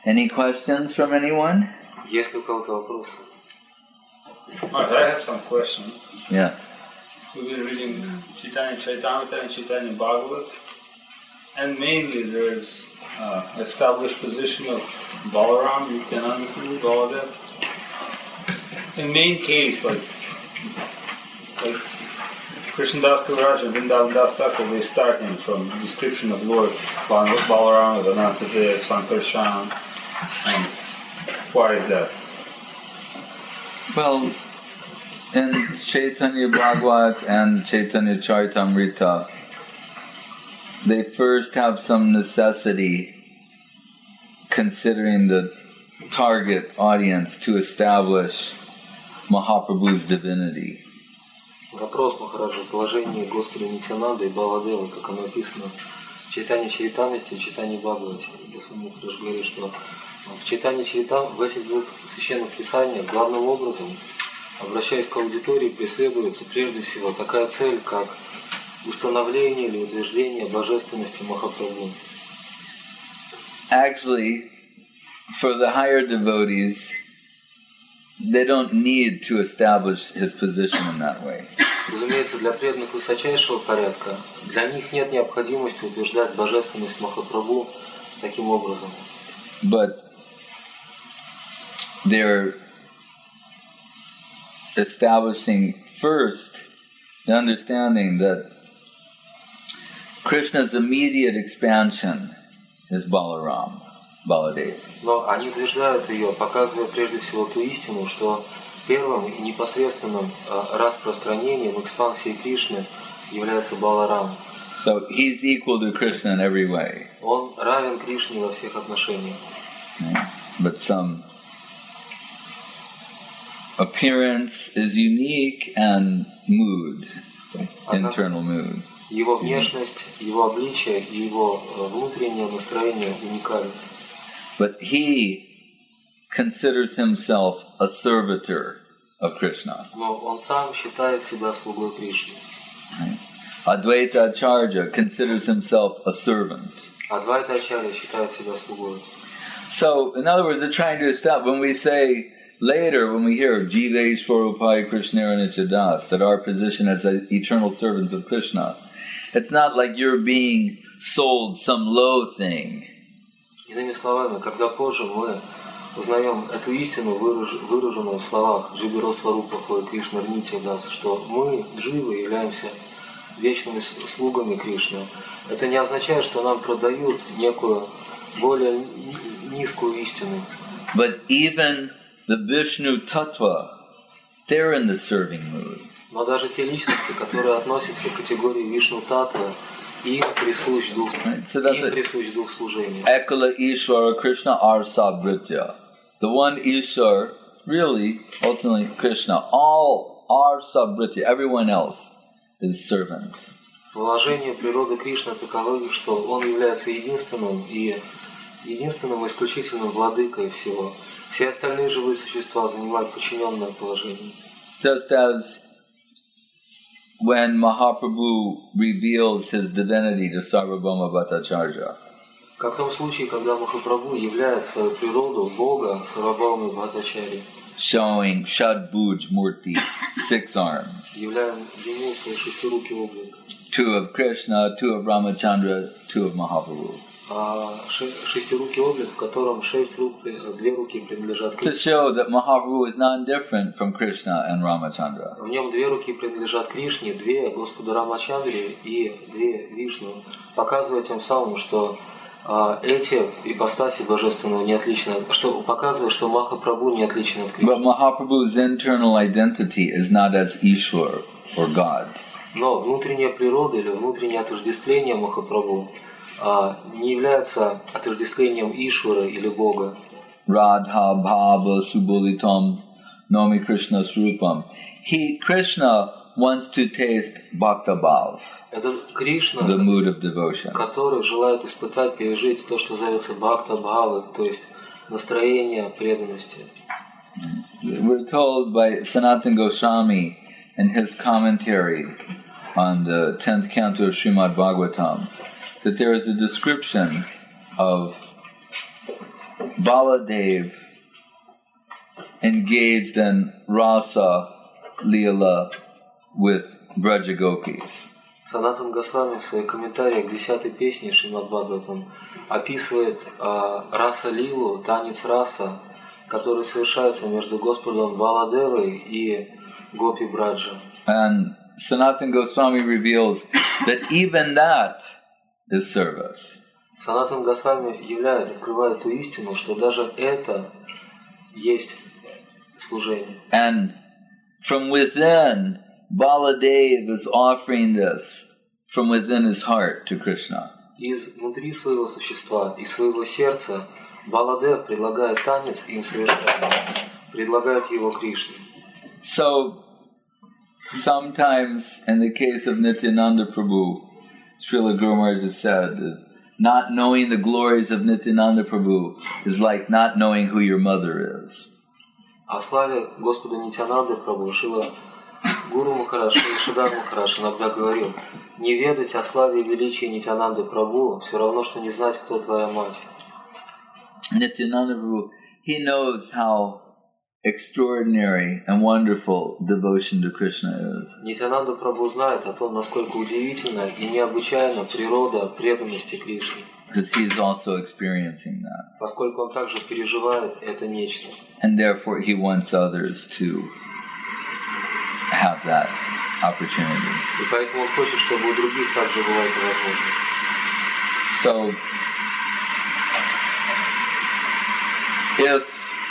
Any questions from anyone? Есть ли у кого-то вопросы? Alright, I have some questions. Yeah. We've been reading Chaitanya Charitamrita and Chaitanya Bhagavat, and mainly there's established position of Balaram, Nityananda Prabhu, Baladev. In main case, like Krishnadas Kaviraj and Vrindavan Das Thakur, they start him from description of Lord Balaram, Anantadev, Sankarshan, and why is that? Well, in Chaitanya Bhagavat and Chaitanya Charitamrita, they first have some necessity, considering the target audience, to establish Mahaprabhu's divinity. Вопрос, Махараджа, положение Господа Нитянанды и Баладева, как оно описано в Чайтанье Чаритамрите и Чайтанье Бхагавате. Господин Махарадж говорит, что в Чайтанье Чаритам, в этих двух священных писаниях, главным образом, обращаясь к аудитории, преследуется прежде всего такая цель, как установление или утверждение божественности Махапрабху. Actually, for the higher devotees, they don't need to establish his position in that way. Разумеется, для преданных высочайшего порядка, для них нет необходимости утверждать божественность Махапрабху таким образом. But they're establishing first the understanding that Krishna's immediate expansion is Balaram, Baladev. Но они утверждают ее, показывая прежде всего ту истину, что первым и непосредственным распространением экспансии Кришны является Баларам. So he's equal to Krishna in every way. Он равен Кришне во всех отношениях. But some appearance is unique and mood, internal mood. Его внешность, его обличие и его внутреннее настроение уникальны. But he considers himself a servitor of Krishna. Но он сам считает себя слугой Кришны. Advaita Acharya considers himself a servant. Адвайта Ачарья считает себя слугой. So, in other words, they're trying to establish, when we say later, when we hear of Jiveshwarupai Krishnara Nichadas, that our position as an eternal servant of Krishna, it's not like you're being sold some low thing. Иными словами, когда позже мы узнаем эту истину, выраженную в словах Джибиро Сварупа Кришна Нитядас, что мы, дживы, являемся вечными слугами Кришны, это не означает, что нам продают некую более низкую истину. But even the Vishnu Tattva, they're in the serving mood. Но даже те личности, которые относятся к категории Вишну Татва, им присущ дух служения. Ekala Ishvara Krishna are Sabritya. The one Ishvara, really, ultimately Krishna, all are Sabritya. Everyone else is servants. Положение природы Кришны таково, что он является единственным исключительным владыкой всего. Все остальные живые существа занимают подчиненное положение. Just as when Mahaprabhu reveals his divinity to Sarvabhauma Bhattacharya. Как в том случае, когда Махапрабху являет свою природу Бога Сарвабхауме Бхаттачарьи. Showing Shadbhuj Murti, 6 arms. Являя ему свой шестирукий облик. 2 of Krishna, 2 of Ramachandra, 2 of Mahaprabhu. Шестирукий облик, в котором 6 рук, 2 руки принадлежат Кришне. To show that Mahaprabhu is non-different from Krishna and Ramachandra. В нем 2 руки принадлежат Кришне, 2 Господу Рамачандре и 2 Вишну, показывая тем самым, что эти ипостаси божественного не отличны, что показывает, что Махапрабху не отличен от Кришны. But Mahaprabhu's internal identity is not as Ishwar or God. Но внутренняя природа или внутреннее отождествление Махапрабху не является отождествлением Ишвара или Бога. Radha Bhava Subolitam Nomi Krishna Srupam. Krishna wants to taste Bhakta Bhav, Это Кришна, the mood of devotion. который желает испытать, пережить то, что зовется Бхакта Бхава, то есть настроение преданности. We're told by Sanatana Goswami in his commentary on the 10th canto of Srimad Bhagavatam that there is a description of Baladev engaged in Rasa Leela with Braja Gopis. Санатан Госвами в своих комментариях к 10-й песне Шримад Бхагаватам описывает раса Лилу, танец раса, который совершается между Господом Баладевой и Гопи Браджа. And Sanatana Goswami reveals that even that is service. Санатан Госвами открывает ту истину, что даже это есть служение. And from within, Baladev is offering this from within his heart to Krishna. Изнутри своего существа, из своего сердца, Баладев предлагает танец им совершать, предлагает его Кришне. So, sometimes in the case of Nityananda Prabhu, Srila Guru Maharaj has said, not knowing the glories of Nityananda Prabhu is like not knowing who your mother is. О славе Господа Нитянанды Прабху Шрила Гуру Махарадж, Шрила Шридар Махарадж иногда говорил, не ведать о славе и величии Нитянанды Прабху все равно, что не знать, кто твоя мать. Nityananda Prabhu, he knows how extraordinary and wonderful devotion to Krishna is. Нитянанда Прабху знает о том, насколько удивительна и необычайна природа преданности Кришне. Because he is also experiencing that. Поскольку он также переживает это нечто. And therefore he wants others to have that opportunity. И поэтому он хочет, чтобы у других также была эта возможность. So, if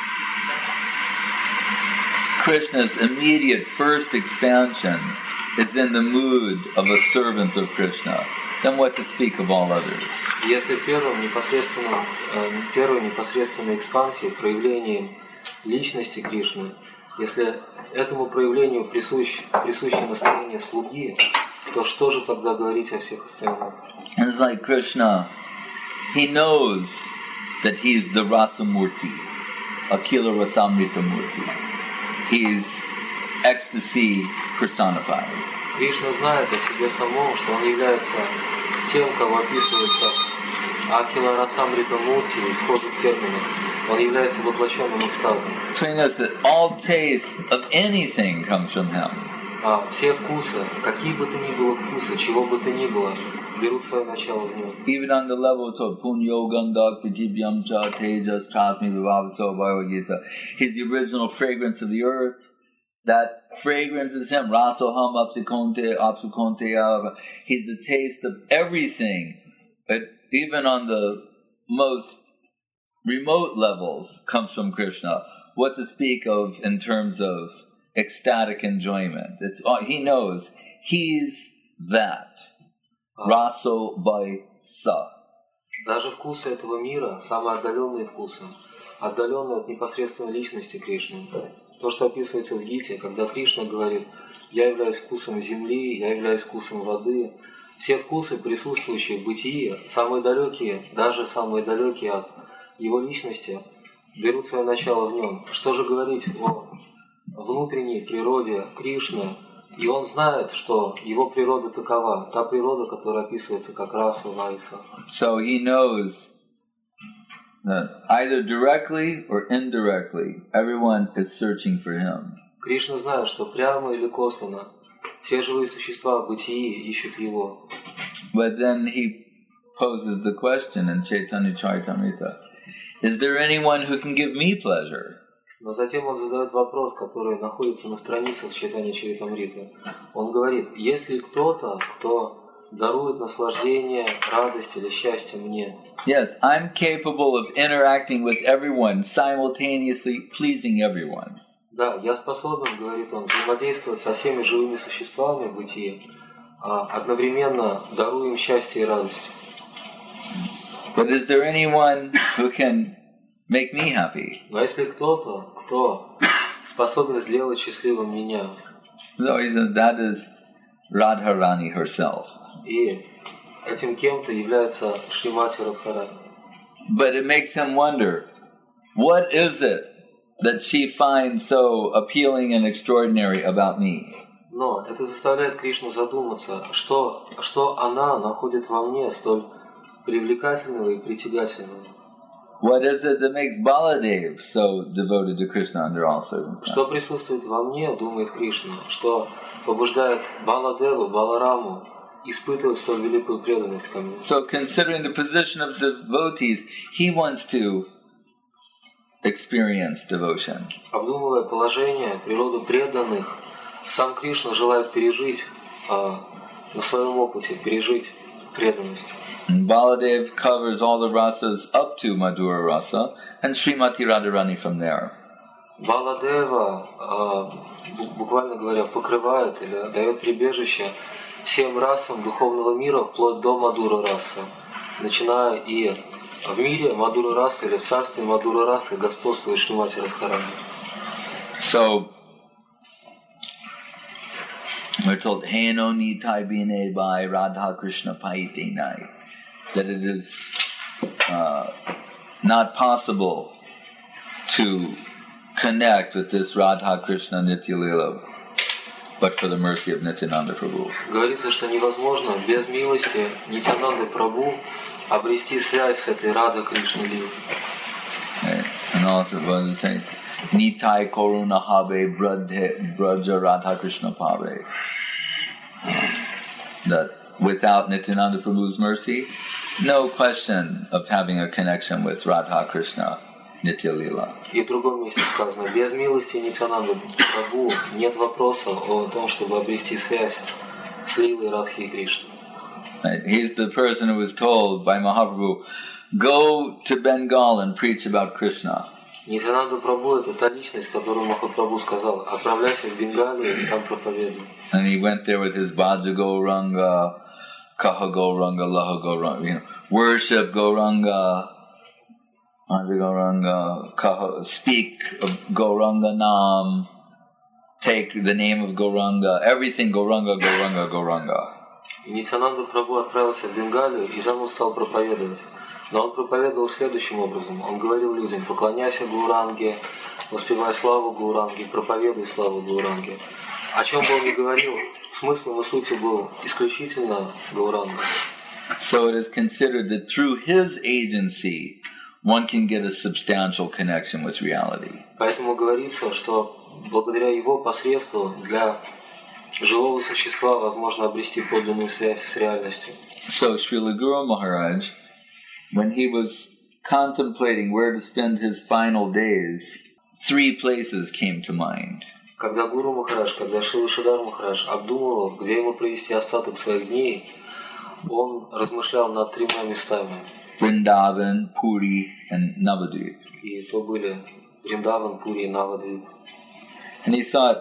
Krishna's immediate first expansion is in the mood of a servant of Krishna, then what to speak of all others? Если первой непосредственной экспансии, проявлением личности Кришны, если этому проявлению присуще настроение слуги, то что же тогда говорить о всех остальных? And it's like Krishna, he knows that he's the Rasamurti, Akila Rasamrita Murti. He's ecstasy personified. Кришна знает о себе самом, что он является тем, кого описывают как Акила Расамрита Мурти, исходных терминов. Он является воплощенным экстазом. So he knows that all taste of anything comes from him. Все вкусы, какие бы то ни было вкусы, чего бы то ни было, берут свое начало в нем. Even on the level of Punyo Gandak Pritibhyam Cha Tejas Chasmi Vivavaso Bhagavad-gita, he's the original fragrance of the earth. That fragrance is him. Rasoham Apsukonte. He's the taste of everything. But even on the most remote levels comes from Krishna. What to speak of in terms of ecstatic enjoyment? He knows he's that. Raso by sa. Даже вкусы этого мира, самые отдаленные вкусы, отдаленные от непосредственной личности Кришны. То, что описывается в Гите, когда Кришна говорит, я являюсь вкусом земли, я являюсь вкусом воды. Все вкусы, присутствующие в бытии, самые далекие, даже самые далекие от его личности, берут свое начало в нем. Что же говорить о внутренней природе Кришны? И он знает, что его природа такова, та природа, которая описывается как раса, вайса. So he knows that either directly or indirectly, everyone is searching for him. Кришна знает, что прямо или косвенно все живые существа в бытии ищут его. But then he poses the question in Chaitanya Charitamrita, is there anyone who can give me pleasure? Но затем он задает вопрос, который находится на страницах Чайтанья Чаритамриты. Он говорит, есть ли кто-то, кто дарует наслаждение, радость или счастье мне? Yes, I'm capable of interacting with everyone, simultaneously pleasing everyone. Да, я способен, говорит он, взаимодействовать со всеми живыми существами в бытии, одновременно даруя им счастье и радость. But is there anyone who can make me happy? Но если кто-то, кто способен сделать счастливым меня? So he says that is Radharani herself. И этим кем-то является Шримати Радхарани. But it makes him wonder, what is it that she finds so appealing and extraordinary about me? Но это заставляет Кришну задуматься, что она находит во мне столь привлекательного и притягательного. What is it that makes Baladev so devoted to Krishna under all circumstances? Что присутствует во мне, думает Кришна, что побуждает Баладеву, Балараму испытывать столь великую преданность ко мне. So considering the position of the devotees, he wants to experience devotion. Обдумывая положение, природу преданных, сам Кришна желает пережить на своем опыте, пережить преданность. And Baladev covers all the rasas up to Madhura Rasa and Srimati Radharani from there. Баладева, буквально говоря, покрывает или дает прибежище всем расам духовного мира вплоть до Мадура расы, начиная и в мире Мадура расы или в царстве Мадура расы господствует Шримати Радхарани. So we're told Heno Nitai Bine by Radha Krishna Paite Nai, that it is not possible to connect with this Radha Krishna Nitya Lila but for the mercy of Nityananda Prabhu. Говорится, что невозможно без милости Нитянанды Прабhu обрести связь с этой Рада Кришна Лилой. And also what it says, Nitai Koruna Habe Braja Radha Krishna Pave. That without Nityananda Prabhu's mercy, no question of having a connection with Radha Krishna Nitya Lila. И в другом месте сказано, без милости Нитянанды Прабhu нет вопроса о том, чтобы обрести связь с Лилой Радхи и Кришной. Right. He's the person who was told by Mahaprabhu, go to Bengal and preach about Krishna. Нитянанда Прабhu — это та личность, которую Махапрабху сказал, отправляйся в Бенгалию и там проповедуй. And he went there with his Bhaja Gauranga, Kaha Gauranga, Laha Gauranga, worship Gauranga, Bhaja Gauranga, Kaha, speak of Gauranga Nam, take the name of Gauranga, everything Gauranga, Gauranga, Gauranga. Нитянанда Прабhu отправился в Бенгалию и там он стал проповедовать. Но он проповедовал следующим образом. Он говорил людям, поклоняйся Гауранге, воспевай славу Гауранге, проповедуй славу Гауранге. О чем бы он ни говорил, смыслом и сутью был исключительно Гауранга. So it is considered that through his agency, one can get a substantial connection with reality. Поэтому говорится, что благодаря его посредству для живого существа возможно обрести подлинную связь с реальностью. So Srila Guru Maharaj, when he was contemplating where to spend his final days, 3 places came to mind. Когда Гуру Махарадж, когда Шрила Шридар Махарадж обдумывал, где ему провести остаток своих дней, он размышлял над 3 местами. Vrindavan, Puri, and Navadvip. И то были Вриндаван, Пури и Навадвип. And he thought,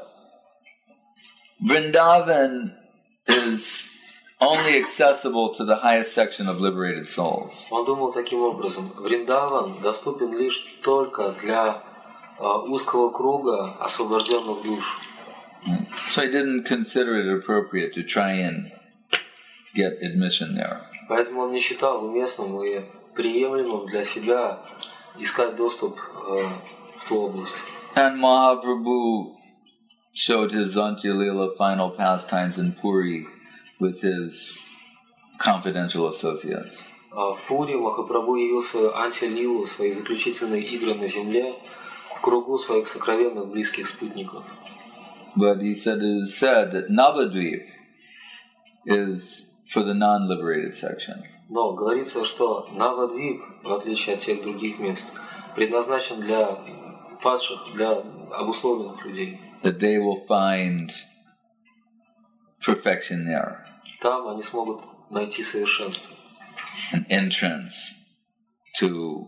Vrindavan is only accessible to the highest section of liberated souls. Он думал таким образом: Вриндаван доступен лишь только для узкого круга освобожденных душ. So he didn't consider it appropriate to try and get admission there. Поэтому он не считал уместным и приемлемым для себя искать доступ в ту область. And Mahaprabhu showed his Antya Lila final pastimes in Puri with his confidential associates. В Пури Махапрабху явил свою антилилу, свои заключительные игры на земле в кругу своих сокровенных близких спутников. But he said it is said that Navadvip is for the non-liberated section. Но говорится, что Навадвип, в отличие от тех других мест, предназначен для падших, для обусловленных людей. That they will find perfection there. Там они смогут найти совершенство. An entrance to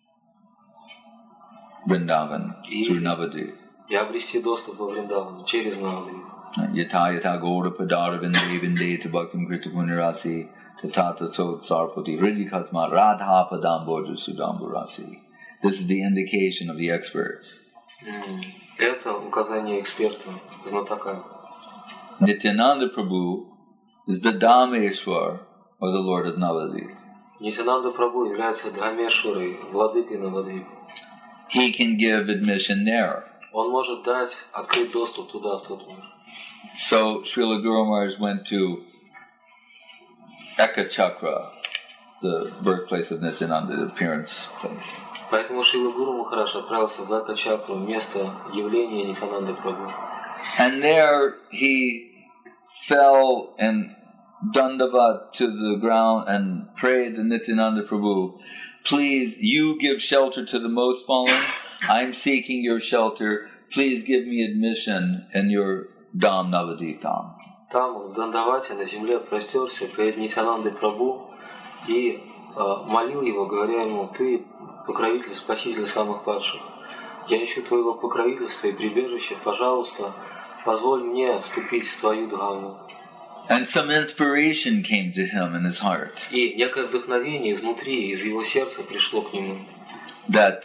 Vrindavan through Navadvip. И обрести доступ во Вриндаван через Навадвип. Yata yata gaura padara vinde vinde tabakam krita punirasi tatata sot sarpati hridikatma radha padamboja sudamburasi. This is the indication of the experts. Это указание эксперта, знатока. Nityananda Prabhu is the Dhameshwar, or the Lord of Navadvip. Нитянанда Прабху является Дхамешварой, владыкой Навадвип. He can give admission there. Он может дать, открыть доступ туда, в тот мир. So Srila Guru Maharaj went to Ekachakra, the birthplace of Nityananda, the appearance place. Поэтому Шрила Гуру Махарадж отправился в Дакачакру, место явления Нитьянанды Прабху. And there he fell in dandavat to the ground and prayed to Nityananda Prabhu, please, you give shelter to the most fallen. I'm seeking your shelter. Please give me admission in your Dham Navadip Dham. Там, в Дандавате, на земле простерся перед Нитьянандой Прабху и молил его, говоря ему: ты покровитель, спаситель самых падших. Я ищу твоего покровительства и прибежища, пожалуйста, позволь мне вступить в твою Дхаму. And some inspiration came to him in his heart. И некое вдохновение изнутри, из его сердца пришло к нему. That,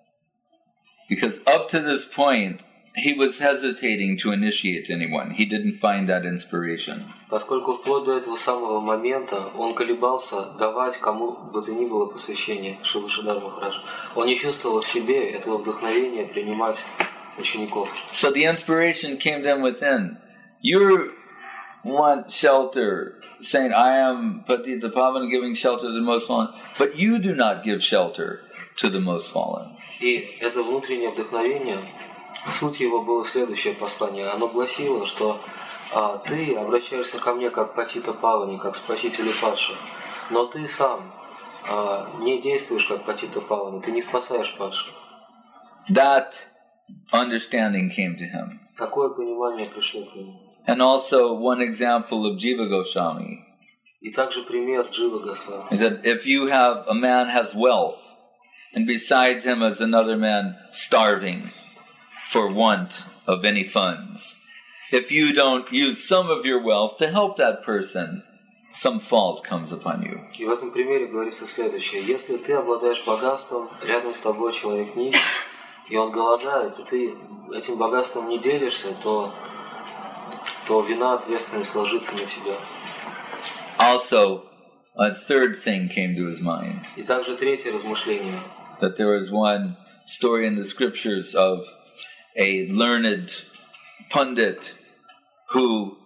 because up to this point, he was hesitating to initiate anyone. He didn't find that inspiration. Поскольку вплоть до этого самого момента он колебался давать кому бы то ни было посвящение, Шрила Шридхар Махарадж. Он не чувствовал в себе этого вдохновения принимать учеников. So the inspiration came then within. You want shelter, saying, I am Patita Pavana, giving shelter to the most fallen, but you do not give shelter to the most fallen. И это внутреннее вдохновение, суть его было следующее послание. Оно гласило, что ты обращаешься ко мне как Патита Павани, как спасителю падших, но ты сам не действуешь как Патита Павани, ты не спасаешь падших. That understanding came to him. Такое понимание пришло к нему. And also one example of Jiva Goswami. И также пример Джива Госвами. That if you have, a man has wealth, and besides him is another man starving for want of any funds, if you don't use some of your wealth to help that person, some fault comes upon you. И в этом примере говорится следующее. Если ты обладаешь богатством, рядом с тобой человек нищий, и он голодает, и ты этим богатством не делишься, то вина, ответственность ложится на тебя. Also, a third thing came to his mind. И также третье размышление. That there was one story in the scriptures of a learned pundit who,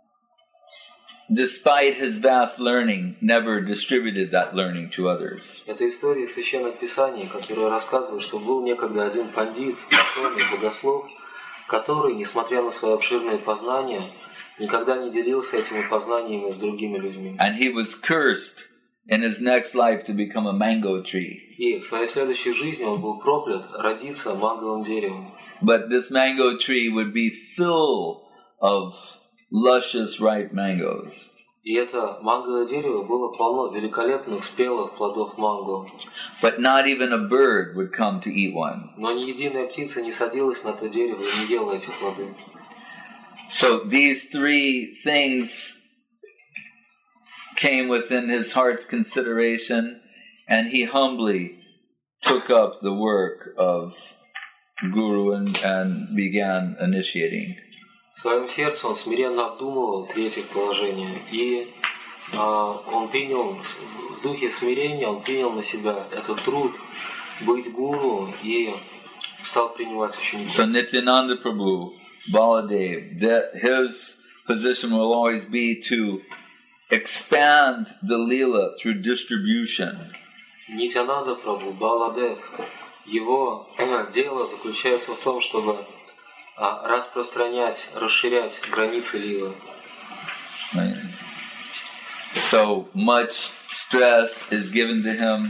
despite his vast learning, never distributed that learning to others. Это история в Священном Писании, которая рассказывает, что был некогда один пандит, ученый, богослов, который, несмотря на свои обширные познания, никогда не делился этими познаниями с другими людьми. And he was cursed in his next life to become a mango tree. И в своей следующей жизни он был проклят родиться манговым деревом. But this mango tree would be full of luscious ripe mangoes. И это манговое дерево было полно великолепных спелых плодов манго. But not even a bird would come to eat one. Но ни единая птица не садилась на то дерево и не ела эти плоды. So these three things came within his heart's consideration, and he humbly took up the work of Guru and began initiating. В своем сердце он смиренно обдумывал третье положение, и он принял, в духе смирения, он принял на себя этот труд быть гуру и стал принимать учеников. So Nityananda Prabhu, Baladev, that his position will always be to expand the Leela through distribution. Нитьянанда Прабху, Баладев, его дело заключается в том, чтобы распространять, расширять границы лилы. Right. So much stress is given to him.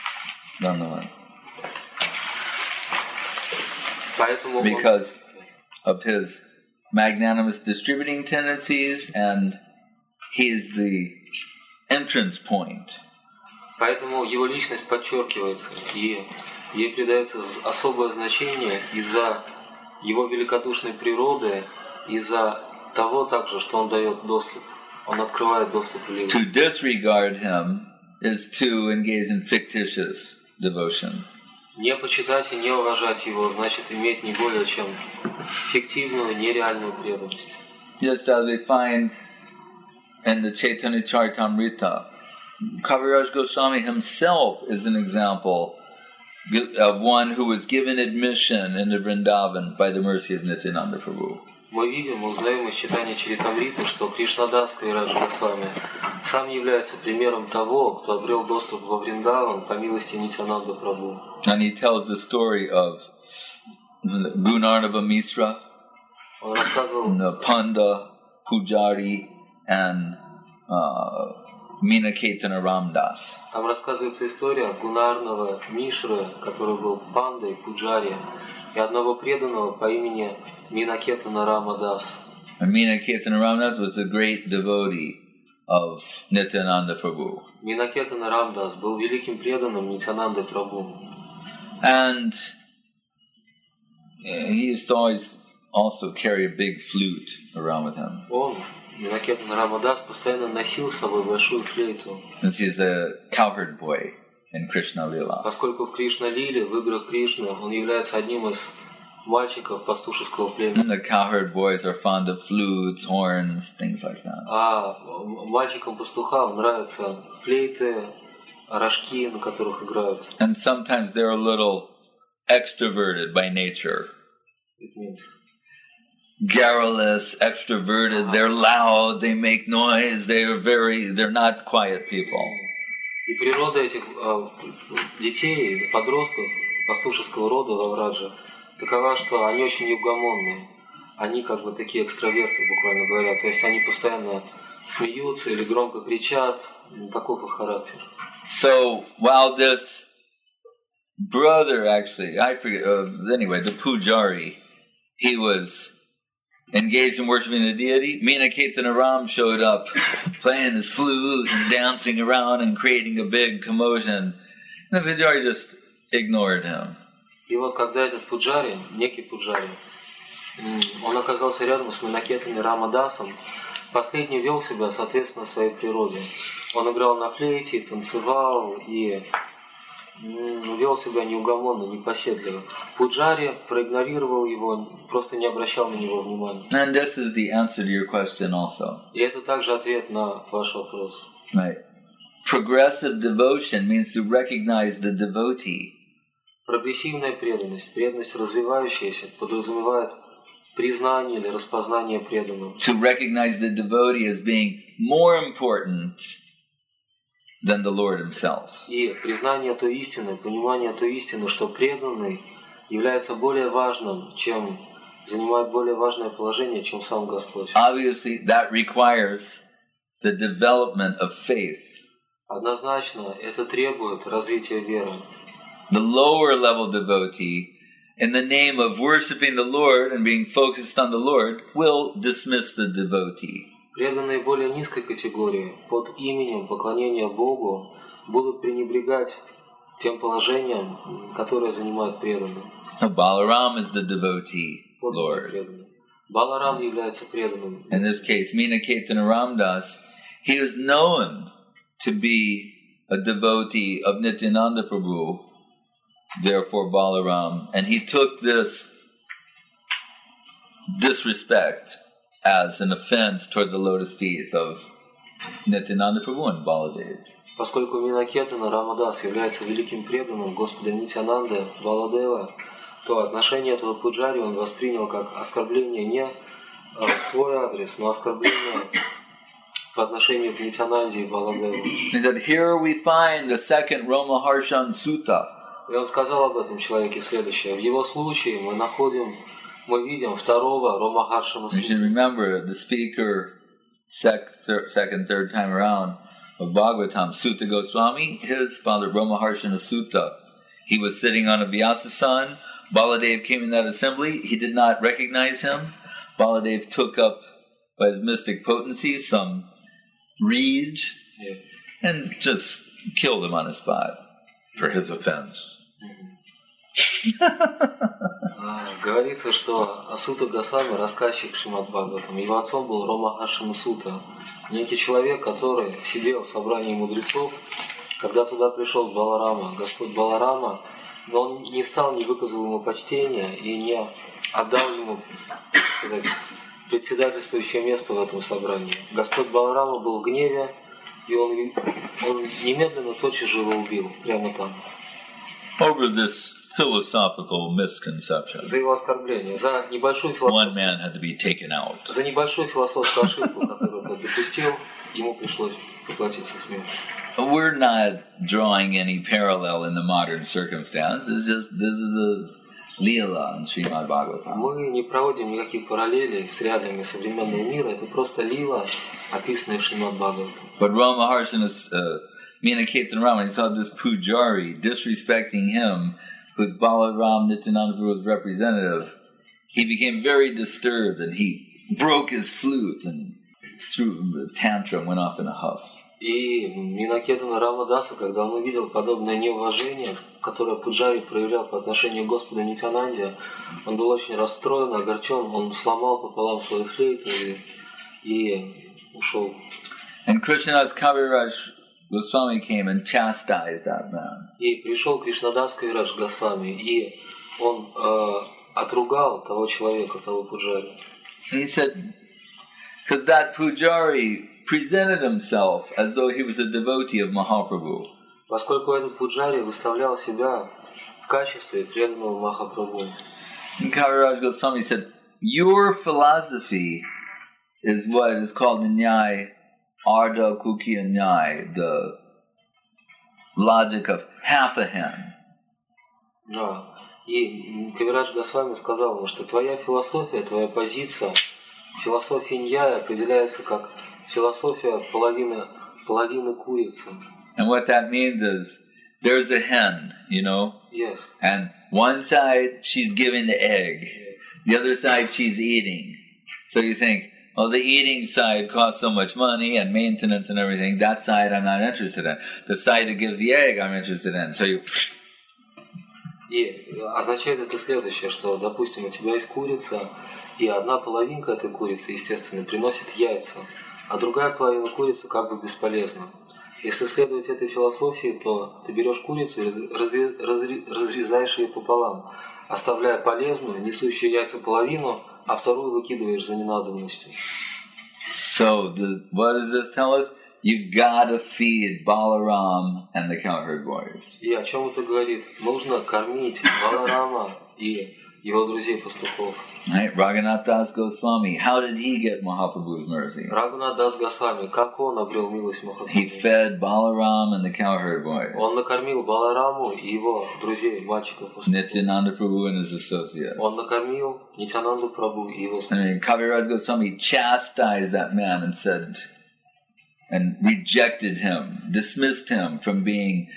Поэтому because of his magnanimous distributing tendencies, and he is the entrance point. Поэтому его личность подчеркивается, и ей придается особое значение из-за его великодушной природы, из-за того также, что он дает доступ, он открывает доступ в лилу. To disregard him is to engage in fictitious devotion. Не почитать и не уважать его значит иметь не более чем фиктивную, нереальную преданность. Just as we find in the Chaitanya Charitamrita, Kaviraj Goswami himself is an example of one who was given admission into Vrindavan by the mercy of Nityananda Prabhu. Мы видим, мы узнаем из читания Чаритамриты, что Кришнадас Кавирадж Госвами сам является примером того, кто обрел доступ во Вриндаван по милости Нитьянанда Прабху. And he tells the story of Gunarnava Misra, Он рассказывал Panda, Pujari, and Minaketana Ramdas. Там рассказывается история Гунарного Мишры, который был пандой, пуджари, и одного преданного по имени Минакетана Рамадас. And Minaketana Ramdas was a great devotee of Nityananda Prabhu. Минакетана Рамдас был великим преданным Нитьянанды Прабху. And he used to always also carry a big flute around with him. Он, Минакетана Рамадас, постоянно носил с собой большую флейту. Since he's a cowherd boy in Krishna Lila. Поскольку в Кришна-лиле, в играх Кришны, он является одним из мальчиков пастушеского племени. And the cowherd boys are fond of flutes, horns, things like that. А мальчикам-пастухам нравятся флейты, рожки, на которых играют. And sometimes they're a little extroverted by nature. It means. Garrulous, extroverted, they're loud, they make noise, they're not quiet people. И природа этих детей, подростков пастушеского рода во Врадже такова, что они очень неугомонные. Они как бы такие экстраверты, буквально говоря. То есть они постоянно смеются или громко кричат. Таков их характер. So while this brother actually, I forget, anyway, the Pujari, he was engaged in worshiping the deity, Minaketana Ram showed up playing his flute and dancing around and creating a big commotion. And the Pujari just ignored him. И вот когда этот Пуджари, некий Пуджари, он оказался рядом с Минакетаной Рамадасом, последний вел себя соответственно своей природе. Он играл на флейте, танцевал и вел себя неугомонно, непоседливо. Пуджари проигнорировал его, просто не обращал на него внимания. And this is the answer to your question also. И это также ответ на ваш вопрос. Right. Progressive devotion means to recognize the devotee. Прогрессивная преданность, преданность развивающаяся, подразумевает признание или распознание преданного. To recognize the devotee as being more important than the Lord himself. И признание той истины, понимание той истины, что преданный является более важным, чем занимает более важное положение, чем сам Господь. Obviously, that requires the development of faith. Однозначно, это требует развития веры. The lower level devotee, in the name of worshiping the Lord and being focused on the Lord, will dismiss the devotee. Преданные более низкой категории под именем поклонения Богу будут пренебрегать тем положением, которое занимает преданный. Balaram is the devotee, Lord. Баларам является преданным. In this case, Minaketana Ramdas, he is known to be a devotee of Nityananda Prabhu, therefore Balaram, and he took this disrespect as an offense toward the lotus feet of Nityananda Prabhu and Baladev. Поскольку Минакетана Рамадас является великим преданным Господа Нитьянанды Баладева, то отношение этого пуджари он воспринял как оскорбление не в свой адрес, но оскорбление по отношению к Нитьянанде и Баладеву. He said, here we find the second Romaharshan Sutta. И он сказал об этом человеке следующее. В его случае мы видим второго Ромахаршана You should Сутту. remember the speaker second, third time around of Bhagavatam, Sutta Goswami, his father Romaharshana Sutta. He was sitting on a Vyasa-san. Baladev came in that assembly. He did not recognize him. Baladev took up by his mystic potency some reed and just killed him on the spot for his offense. Говорится, что Асута Госвами, рассказчик Шримад Бхагаватам, его отцом был Ромахаршана Сутта, некий человек, который сидел в собрании мудрецов, когда туда пришел Баларама, Господь Баларама, но он не стал, не выказал ему почтения и не отдал ему, так сказать, председательствующее место в этом собрании. Господь Баларама был в гневе, и он немедленно тотчас же его убил, прямо там. Over this philosophical misconception. За его оскорбление, за небольшую One философскую, man had to be taken out. за небольшую философскую ошибку, которую он допустил, ему пришлось поплатиться смертью. We're not drawing any parallel in the modern circumstance. It's just this is the Leela in Srimad Bhagavatam. Мы не проводим никаких параллелей с реалиями современного мира, это просто лила, описанная в Шримад Бхагаватам. But Rama Maharshana, Meenakirtan Rama, he saw this Pujari disrespecting him, who's Balaram Nityananda Prabhu's representative. He became very disturbed and he broke his flute and threw a tantrum, went off in a huff. И Минакетана Рамадаса, когда он увидел подобное неуважение, которое Пуджари проявлял по отношению к Господу Нитянанде, он был очень расстроен, огорчен, он сломал пополам свою флейту и ушел. And Krishnadas Kaviraj Goswami came and chastised that man. И пришел Кришнадас Кавирадж Госвами, и он отругал того человека, того Пуджари. He said, because that Pujari presented himself as though he was a devotee of Mahaprabhu. Поскольку этот Пуджари выставлял себя в качестве преданного Махапрабху. And Kaviraj Goswami said, your philosophy is what is called the Nyaya, Ardha Kukya Nyaya, the logic of half a hen. Да. И Кавирадж Госвами сказал ему, что твоя философия, твоя позиция, философия Ньяя определяется как философия половины курицы. And what that means is, there's a hen, you know? Yes. And one side, she's giving the egg. The other side, she's eating. So you think, well, the eating side costs so much money and maintenance and everything. That side I'm not interested in. The side that gives the egg, I'm interested in. So you... И означает это следующее, что, допустим, у тебя есть курица, и одна половинка этой курицы, естественно, приносит яйца, а другая половина курицы как бы бесполезна. Если следовать этой философии, то ты берешь курицу и разрезаешь ее пополам, оставляя полезную, несущую яйца половину, а вторую выкидываешь за ненадобностью. So, what does this tell us? You've got to feed Balaram and the cowherd boys. И о чем это говорит? Нужно кормить Баларама и его друзей-пастухов. Right? Raghunath Das Goswami, how did he get Mahaprabhu's mercy? Рагунат Дас Госвами, как он обрел милость He Махапрабху? fed Balaram and the cowherd boys. Он накормил Балараму и его друзей, мальчиков-пастухов. Nityananda Prabhu and his associates. Он накормил Нитянанду Прабху и его And Kaviraj Goswami chastised that man and said, and rejected him, dismissed him from being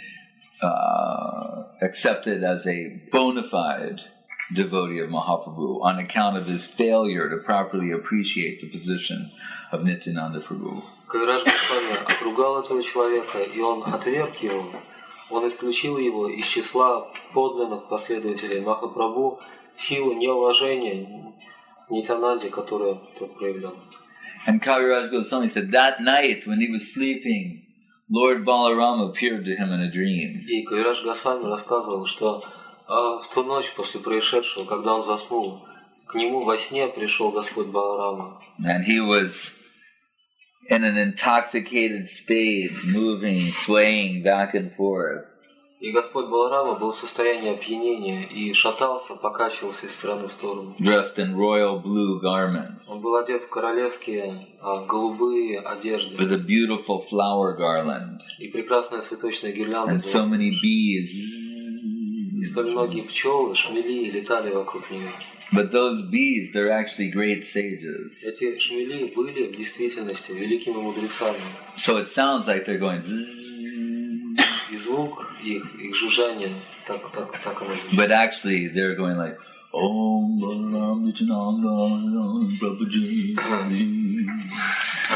accepted as a bona fide devotee of Mahaprabhu on account of his failure to properly appreciate the position of Nityananda Prabhu. Кавирадж Госвами отругал этого человека, и он отверг его. Он исключил его из числа подлинных последователей Махапрабху в силу неуважения Нитянанде, которое тот проявлял. And Kaviraj Goswami said, that night when he was sleeping, Lord Balaram appeared to him in a dream. И Кавирадж Госвами рассказывал, что в ту ночь после происшедшего, когда он заснул, к нему во сне пришел Господь Баларама. And he was in an intoxicated state, moving, swaying back and forth. И Господь Баларама был в состоянии опьянения и шатался, покачивался из стороны в сторону. Dressed in royal blue garments, Он был одет в королевские голубые одежды with a beautiful flower garland, и прекрасная цветочная гирлянда. and so many bees. И столь многие пчелы, шмели летали вокруг него. But those bees, they're actually great sages. Эти шмели были в действительности великими мудрецами. So it sounds like they're going zzz, И звук их жужжания так оно звучит. but actually they're going like Om Balaram Nityananda Prabhuji. А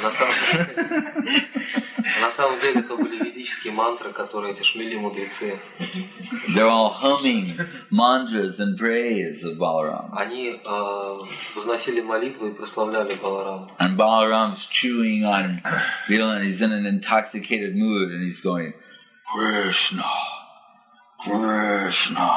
на самом деле это были ведические мантры, которые эти шмели-мудрецы. They're all humming mantras and praise of Balaram. Они возносили молитвы и прославляли Баларама. And Balaram's chewing on, he's in an intoxicated mood and he's going, Krishna, Krishna.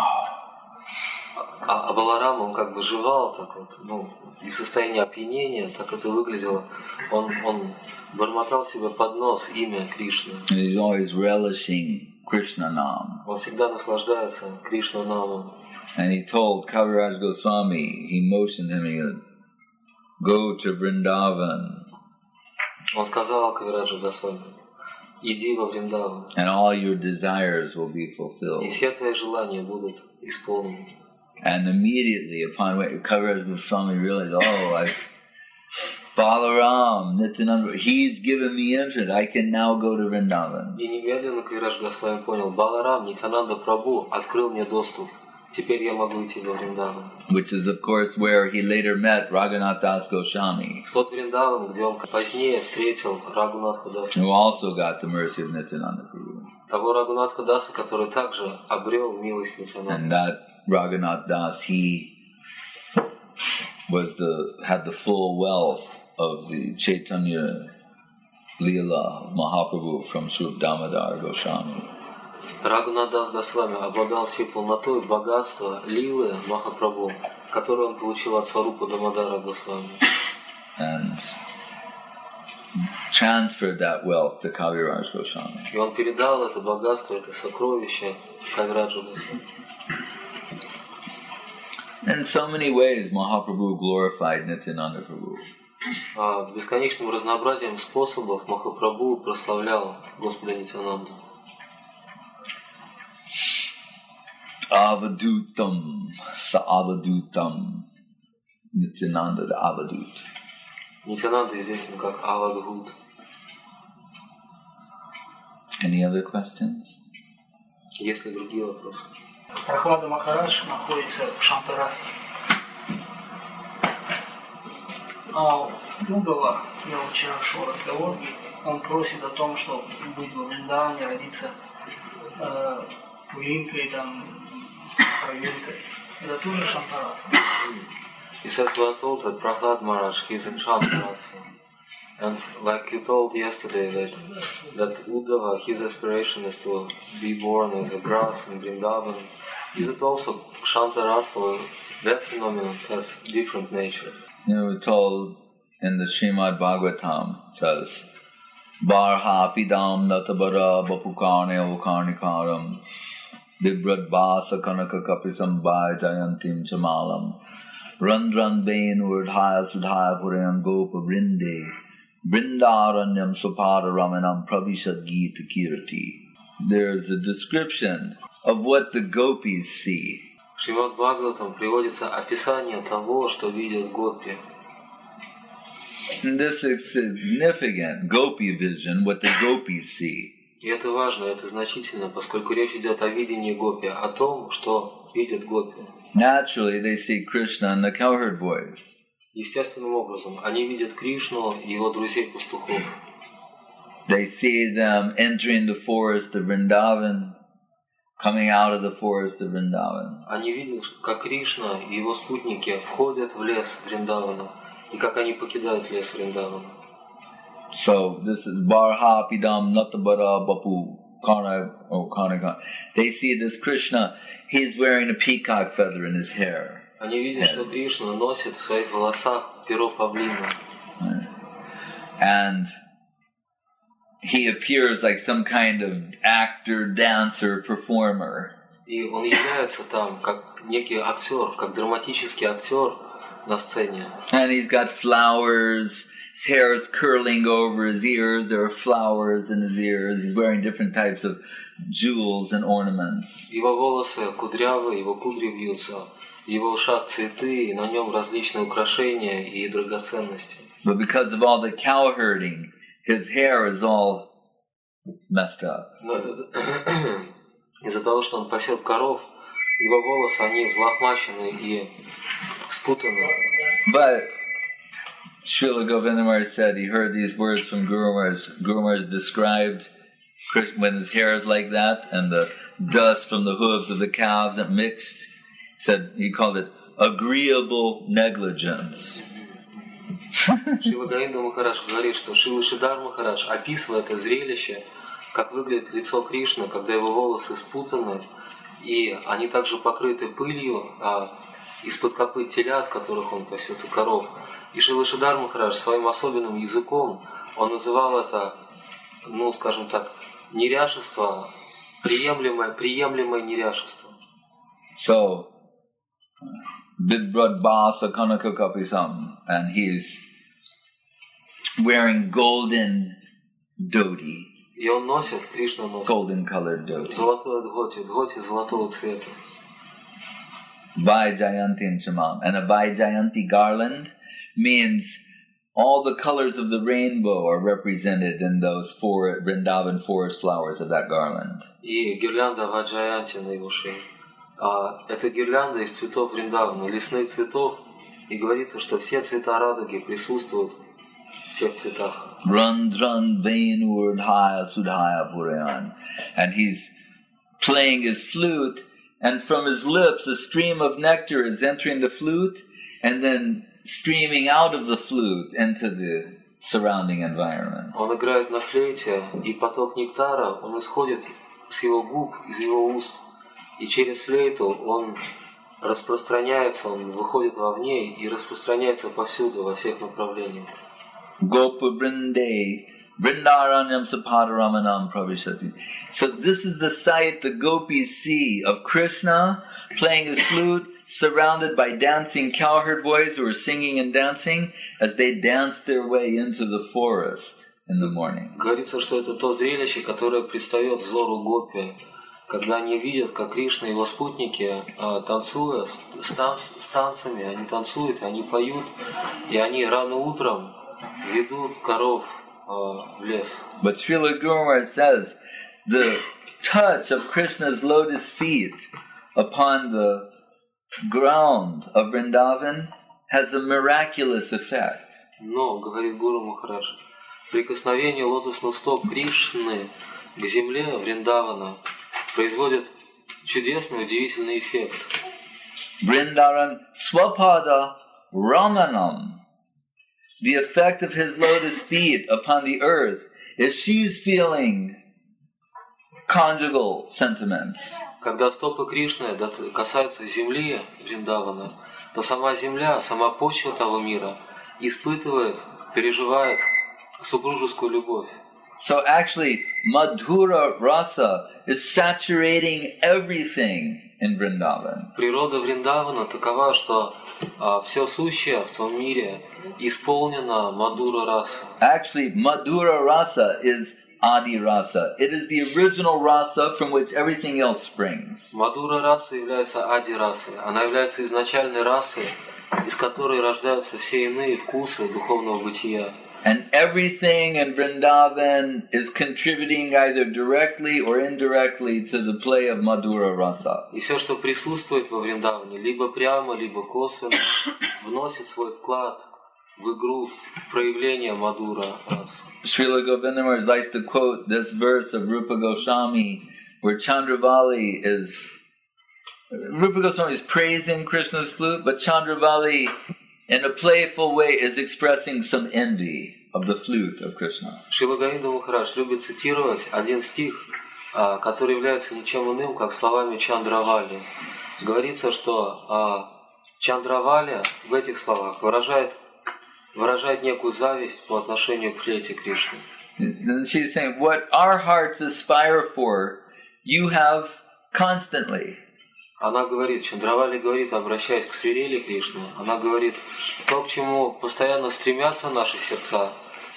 А Баларам, он как бы жевал так вот, и в состоянии опьянения, так это выглядело. Он бормотал себе под нос имя Кришны. And he's always relishing Krishna Nam. Он всегда наслаждается Кришна Намом. And he told Kaviraj Goswami, he motioned him, he said, go to Vrindavan. Он сказал Кавираджу Госвами, иди во Вриндаван, and all your desires will be fulfilled. и все твои желания будут исполнены. And immediately upon what Kaviraj Goswami realized, Balaram, Nityananda, he's given me entrance. I can now go to Vrindavan. И немедленно Кавирадж Госвами понял, Баларам, Нитянанда Прабху открыл мне доступ. Теперь я могу идти во Вриндаван. Which is, of course, where he later met Raghunath Das Goswami, В тот Вриндаван, где он позднее встретил Рагунатха Даса, who also got the mercy of Nityananda Prabhu. того Рагунатха Даса, который также обрел милость And Нитянанды. that Raghunath Das, he had the full wealth of the Chaitanya Leela Mahaprabhu from Swarup Damodar Goswami. Рагунат Дас Госвами обладал всей полнотой богатства Лилы Махапрабху, которую он получил от Сварупа Дамодара Госвами. And transferred that wealth to Kaviraj Goswami. И он передал это богатство, это сокровище Кавираджу Госвами. In so many ways, Mahaprabhu glorified Nityananda Prabhu. В бесконечном разнообразием способов Махапрабху прославлял Господа Нитянанду. Avadutam Sa-avadutam Nityananda the Avadut. Нитянанда известен как Авадхут. Any other questions? Есть ли другие вопросы? Прохлада Махарадж находится в Шантарасе. А Удава, я вчера шел разговор, он просит о том, что быть во Вриндаване, родиться Пуринкой, там, Проверкой. Это тоже Шантараса. He says, well, I told that Prahlad Maharaj, he's in Shantarasa. And like you told yesterday that Uddhava, his aspiration is to be born as a grass in Vrindavan. Is it also Shantarasa, or that phenomenon has different nature? We're told in the Srimad Bhagavatam, says, Barha pidam natabara bapukarne okarnikaram Vibrad Vasa Kanaka Kapisam Bhai Jayantim Chamalam Randran Bain Urdhaya Sudhaya Purayam Gopa Vrinde Brindaranyam Supada Ramanam Pravishad Gita Kirti. There's a description of what the gopis see. В Шримад Бхагаватам приводится описание того, что видят гопи. And this is significant, gopi vision, what the gopis see. И это важно, это значительно, поскольку речь идет о видении гопи, о том, что видят гопи. Naturally, they see Krishna and the cowherd boys. Естественным образом, они видят Кришну и его друзей-пастухов. They see them entering the forest of Vrindavan, coming out of the forest of Vrindavan. Они видят, как Кришна и его спутники входят в лес Вриндавана, и как они покидают лес Вриндавана. So this is Barha Pidam Natabara Bapu Karna. They see this Krishna, he's wearing a peacock feather in his hair. Они видят, что Кришна носит в своих волосах перо павлина. And he appears like some kind of actor, dancer, performer. И он является там как некий актер, как драматический актер на сцене. And he's got flowers. His hair is curling over his ears. There are flowers in his ears. He's wearing different types of jewels and ornaments. Его волосы кудрявые, его кудри вьются, в его ушах цветы, и на нем различные украшения и драгоценности. But because of all the cow herding, his hair is all messed up. Но это из-за того, что он пасет коров, его волосы, они взлохмачены и спутаны. But Srila Govinda Maharaj said he heard these words from Guru Maharaj. Guru Maharaj described when his hair is like that and the dust from the hooves of the cows that mixed. He called it agreeable negligence. Шрила Говинда Махарадж говорит, что Шрила Шридар Махарадж описывает это зрелище, как выглядит лицо Кришны, когда его волосы спутаны, и они также покрыты пылью из-под копыт телят, которых он пасет, у коров. И Шрила Шридар Махарадж своим особенным языком, он называл это, скажем так, неряшество приемлемое неряшество. So, Vidbrad Basa Kanaka Kapisam, and he's wearing golden dhoti, И он носит, Кришна носит golden colored dhoti. золотое дхоти золотого цвета. Vaijayanti Chamam. And a Vaijayanti garland means all the colors of the rainbow are represented in those four Vrindavan forest flowers of that garland. И гирлянда Ваджаянти на его шее. Это гирлянда из цветов Вриндавана, лесных цветов. И говорится, что все цвета радуги присутствуют в тех цветах. Randran Venurdhaya Sudhaya Purayan. And he's playing his flute, and from his lips a stream of nectar is entering the flute and then streaming out of the flute into the surrounding environment. Он играет на флейте, и поток нектара, он исходит с его губ, из его уст. И через флейту он распространяется, он выходит вовне и распространяется повсюду, во всех направлениях. Gopa Vrinde, Vrindaranyam Sapadaramanam Pravishati. So this is the sight the gopis see of Krishna playing his flute, surrounded by dancing cowherd boys who are singing and dancing as they dance their way into the forest in the morning. Говорится, что это то зрелище, которое предстает взору гопи, когда они видят, как Кришна и его спутники, танцуя с танцами, они танцуют, они поют, и они рано утром ведут коров в лес. But Srila Gurumar says the touch of Krishna's lotus feet upon the ground of Vrindavan has a miraculous effect. Но, говорит Гуру Махарадж, прикосновение лотосных стоп Кришны к земле Вриндавана производит чудесный, удивительный эффект. Vrindavan Swapada Ramanam. The effect of his lotus feet upon the earth is she's feeling conjugal sentiments. Когда стопы Кришны касаются земли Вриндавана, то сама земля, сама почва того мира испытывает, переживает супружескую любовь. So actually, Madhura Rasa is saturating everything in Vrindavan. Природа Вриндавана такова, что все сущее в том мире исполнено Мадура Раса. Actually, Madhura Rasa is Adi Rasa. It is the original rasa from which everything else springs. Мадура Раса является Ади Расой. Она является изначальной расой, из которой рождаются все иные вкусы духовного бытия. And everything in Vrindavan is contributing either directly or indirectly to the play of Madhura Rasa. И все, что присутствует во Вриндаване, либо прямо, либо косвенно, вносит свой вклад в игру, в проявление Мадура Раса. Srila Govindamurti likes to quote this verse of Rupa Goswami, where Chandravali is praising Krishna's flute, but Chandravali, in a playful way, is expressing some envy of the flute of Krishna. Шрила Говинда Махарадж любит цитировать один стих, который является ничем иным, как словами Чандравали. Говорится, что Чандравали в этих словах выражает некую зависть по отношению к флейте Кришны. And she's saying, what our hearts aspire for, you have constantly. Она говорит, Чандравали говорит, обращаясь к свирели Кришны, она говорит, то, к чему постоянно стремятся наши сердца,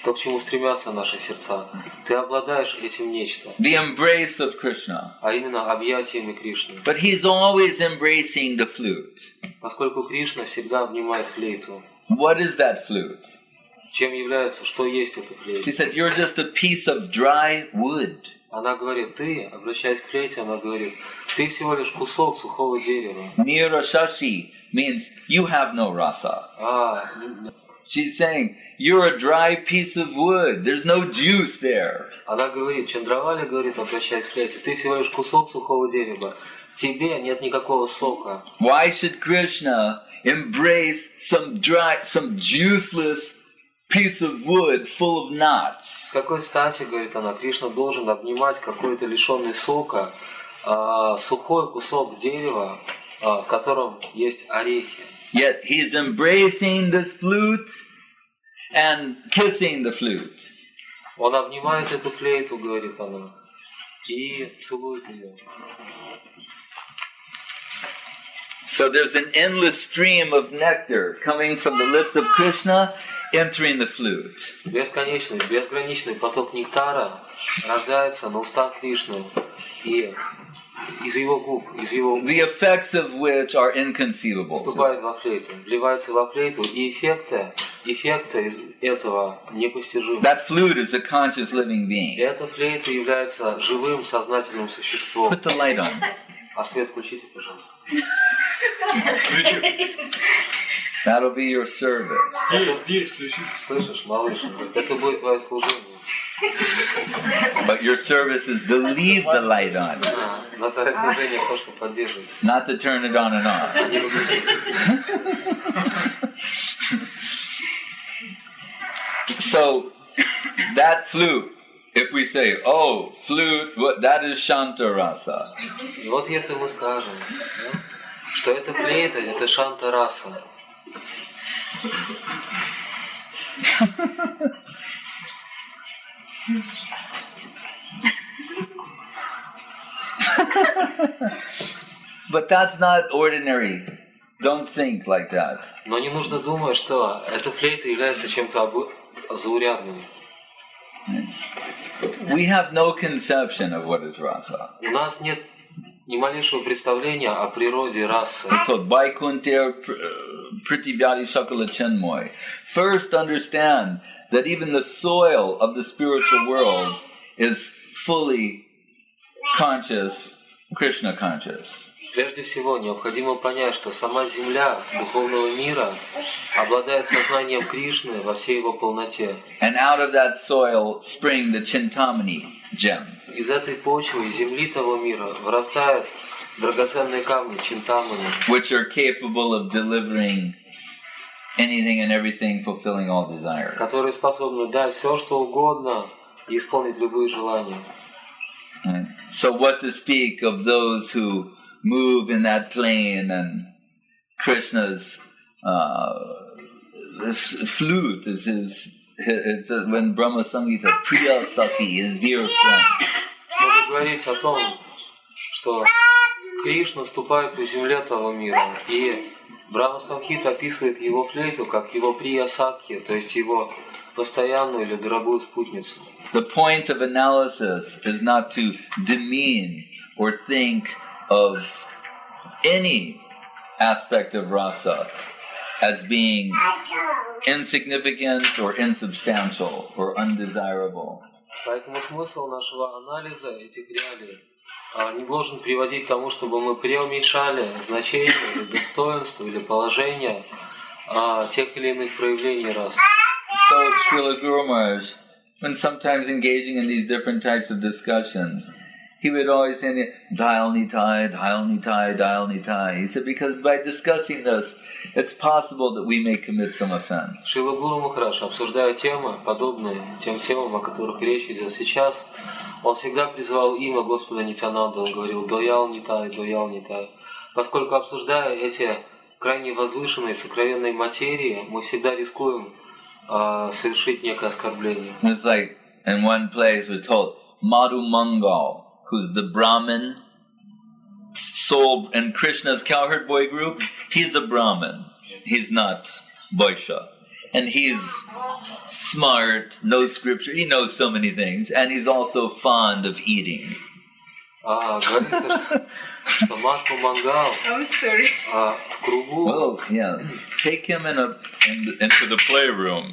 ты обладаешь этим нечто. The embrace of Krishna. А именно объятиями Кришны. But he's always embracing the flute. Поскольку Кришна всегда обнимает флейту. What is that flute? Чем является, что есть эта флейта? She said, you're just a piece of dry wood. Она говорит, ты, обращаясь к флейте, она говорит, ты всего лишь кусок сухого дерева. Nira Shashi means you have no rasa. She's saying, you're a dry piece of wood. There's no juice there. Она говорит, Чандравали говорит, обращаясь к флейте, ты всего лишь кусок сухого дерева. В тебе нет никакого сока. Why should Krishna embrace some juiceless piece of wood full of knots? С какой стати, говорит она, Кришна должен обнимать какой-то лишенный сока, сухой кусок дерева, в котором есть орехи. Yet he's embracing this flute and kissing the flute. Он обнимает эту флейту, говорит она. и целует ее. So there's an endless stream of nectar coming from the lips of Krishna, entering the flute. Бесконечный, безграничный поток нектара рождается на устах Кришны и из его губ, из его The effects of which are inconceivable. вступает во флейту, вливается во флейту, и эффекты из этого непостижимы. That flute is a conscious living being. Эта флейта является живым сознательным существом. Put the light on. А свет включите, пожалуйста. That'll be your service. Здесь включи. Слышишь, малыш? Он говорит, это будет твое служение. But your service is to leave the light on, Но твое служение то, что поддерживается. not to turn it on and off. А не выключить. So, that flute, if we say, oh, flute, that is Shanta Rasa. И вот если мы скажем, да, что это флейта, это шанта раса. But that's not ordinary. Don't think like that. Но не нужно думать, что эта флейта является чем-то заурядным. We have no conception of what is rasa. У нас нет ни малейшего представления о природе расы. It's called Vaikuntir Pritivyadi Sakala Chenmoy. First understand that even the soil of the spiritual world is fully conscious, Krishna conscious. Прежде всего, необходимо понять, что сама земля духовного мира обладает сознанием Кришны во всей его полноте. And out of that soil spring the Chintamani gem. Из этой почвы, из земли того мира, вырастают драгоценные камни, чинтамани, Which are capable of delivering anything and everything, fulfilling all desires. которые способны дать все, что угодно и исполнить любые желания. Right? So what to speak of those who move in that plane and Krishna's flute is it's when Brahma Samhita, Priya Sati, his dear friend. Можно говорить о том, что Кришна ступает по земле того мира, и Брахма Самхита описывает его флейту как его Прия Сакхи, то есть его постоянную или дорогую спутницу. The point of analysis is not to demean or think of any aspect of rasa as being insignificant or insubstantial or undesirable. Поэтому смысл нашего анализа этих реалий не должен приводить к тому, чтобы мы преуменьшали значение или достоинство или положение тех или иных проявлений рас. So Srila Guru Maharaj, when sometimes engaging in these different types of discussions, he would always say, Dial Nitai, Dial Nitai, Dial Nitai. He said, because by discussing this, it's possible that we may commit some offense. Шрила Гуру Махарадж, обсуждая темы, подобные тем темам, о которых речь идет сейчас, он всегда призывал имя Господа Нитянанды, он говорил «Доял Нитай, Доял Нитай». Поскольку обсуждая эти крайне возвышенные, сокровенные материи, мы всегда рискуем совершить некое оскорбление. It's like in one place we're told, Madhu Mangal, who's the Brahmin soul in Krishna's cowherd boy group, he's a Brahmin. He's not Vaishya. And he's smart, knows scripture, he knows so many things, and he's also fond of eating. Говорится, что Матху Мангал в кругу... Oh, yeah. Take him into the playroom.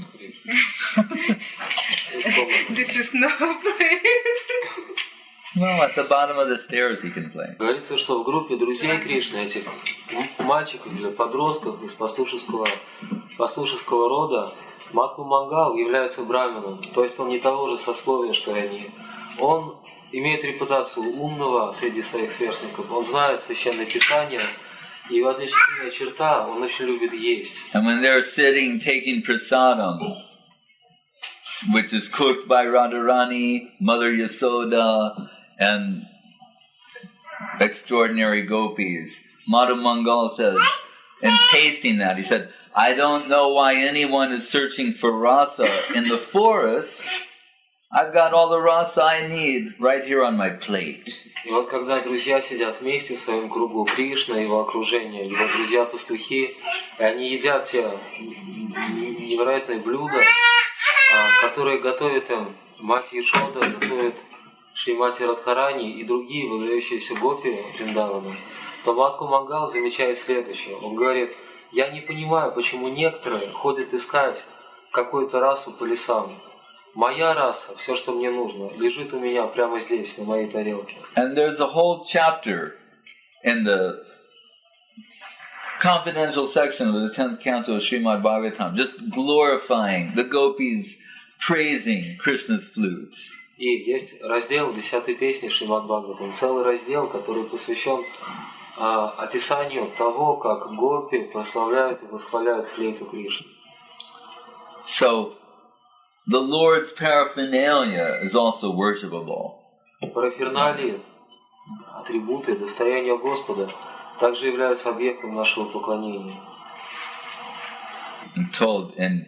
This is no play. Well, at the bottom of the stairs he can play. Говорится, что в группе друзей Кришны, этих мальчиков или подростков из пастушеского рода, Матху Мангал является брамином, то есть он не того же сословия, что и они. Он имеет репутацию умного среди своих сверстников, он знает Священное Писание, и в отличительная черта, он очень любит есть. And when they're sitting taking prasadam, which is cooked by Radharani, Mother Yasoda, and extraordinary gopis, Madhu Mangal says, in tasting that, he said, I don't know why anyone is searching for rasa in the forest I've got all the rasa I need right here on my plate. И вот когда друзья сидят вместе в своем кругу Кришны, его окружение, его друзья-пастухи, и они едят те невероятные блюда, которые готовит им мать Ешода, готовит Шримати Радхарани и другие выдающиеся гопи Вриндавана, то Матху Мангал замечает следующее. Он говорит: я не понимаю, почему некоторые ходят искать какую-то расу по лесам. Моя раса, все, что мне нужно, лежит у меня прямо здесь, на моей тарелке. And there's a whole chapter in the confidential section of the 10th canto of Srimad Bhagavatam, just glorifying the gopis, praising Krishna's flute. И есть раздел 10-й песни Шримад Бхагаватам, целый раздел, который посвящен описанию того, как гопи прославляют и восхваляют флейту Кришны. So, the Lord's paraphernalia is also worshipable. Параферналии, атрибуты, достояния Господа также являются объектом нашего поклонения. I'm told in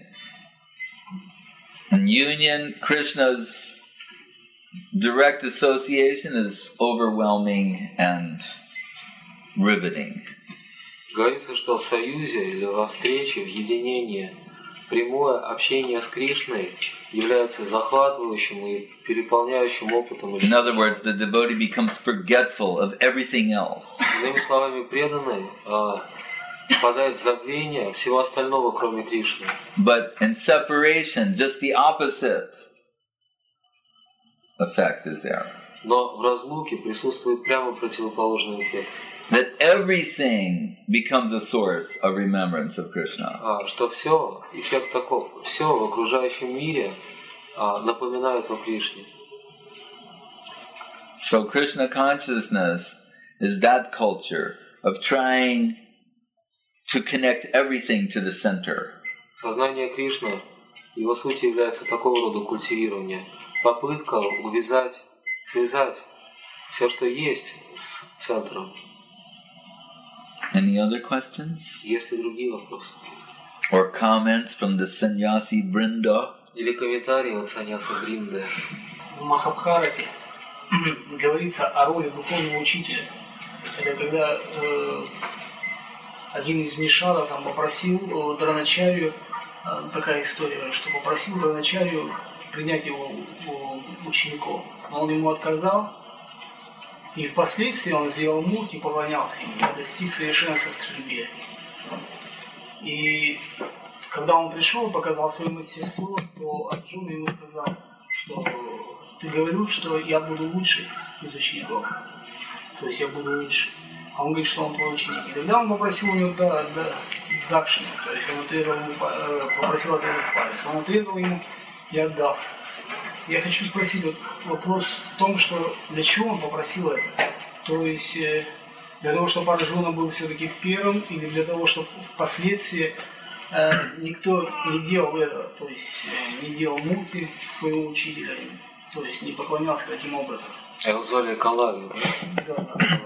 union, Krishna's direct association is overwhelming and riveting. Говорится, что в союзе или во встрече, в единении, прямое общение с Кришной является захватывающим и переполняющим опытом. In other words, the devotee becomes forgetful of everything else. Иными словами, преданный впадает в забвение всего остального, кроме Кришны. But in separation, just the opposite effect is there. Но в разлуке присутствует прямо противоположный эффект. That everything becomes a source of remembrance of Krishna. Что все, эффект таков, все в окружающем мире напоминает о Кришне. So Krishna consciousness is that culture of trying to connect everything to the center. Сознание Кришны, его суть является такого рода культивирование. Попытка увязать, связать все, что есть, с центром. Any other questions? Есть ли другие вопросы? Or comments from the sannyasi Brinda? Или комментарии от саньяса Бринды? В Махабхарате говорится о роли духовного учителя. Это когда один из нишада там попросил Дроначарью, такая история, что попросил Дроначарью принять его учеником. Но он ему отказал. И впоследствии он сделал мурти и поклонялся ему, достиг совершенства в стрельбе. И когда он пришел и показал свое мастерство, то Арджуна ему сказал, что ты говорил, что я буду лучше из учеников. То есть я буду лучше. А он говорит, что он твой ученик. И тогда он попросил у него дакшину, то есть он отрезал ему, попросил отрезать палец. Он отрезал ему и отдал. Я хочу спросить, вопрос в том, что для чего он попросил это? То есть для того, чтобы Арджуна был все-таки первым, или для того, чтобы впоследствии никто не делал это, то есть не делал мурти своего учителя, то есть не поклонялся таким образом. Его звали Калави. Да.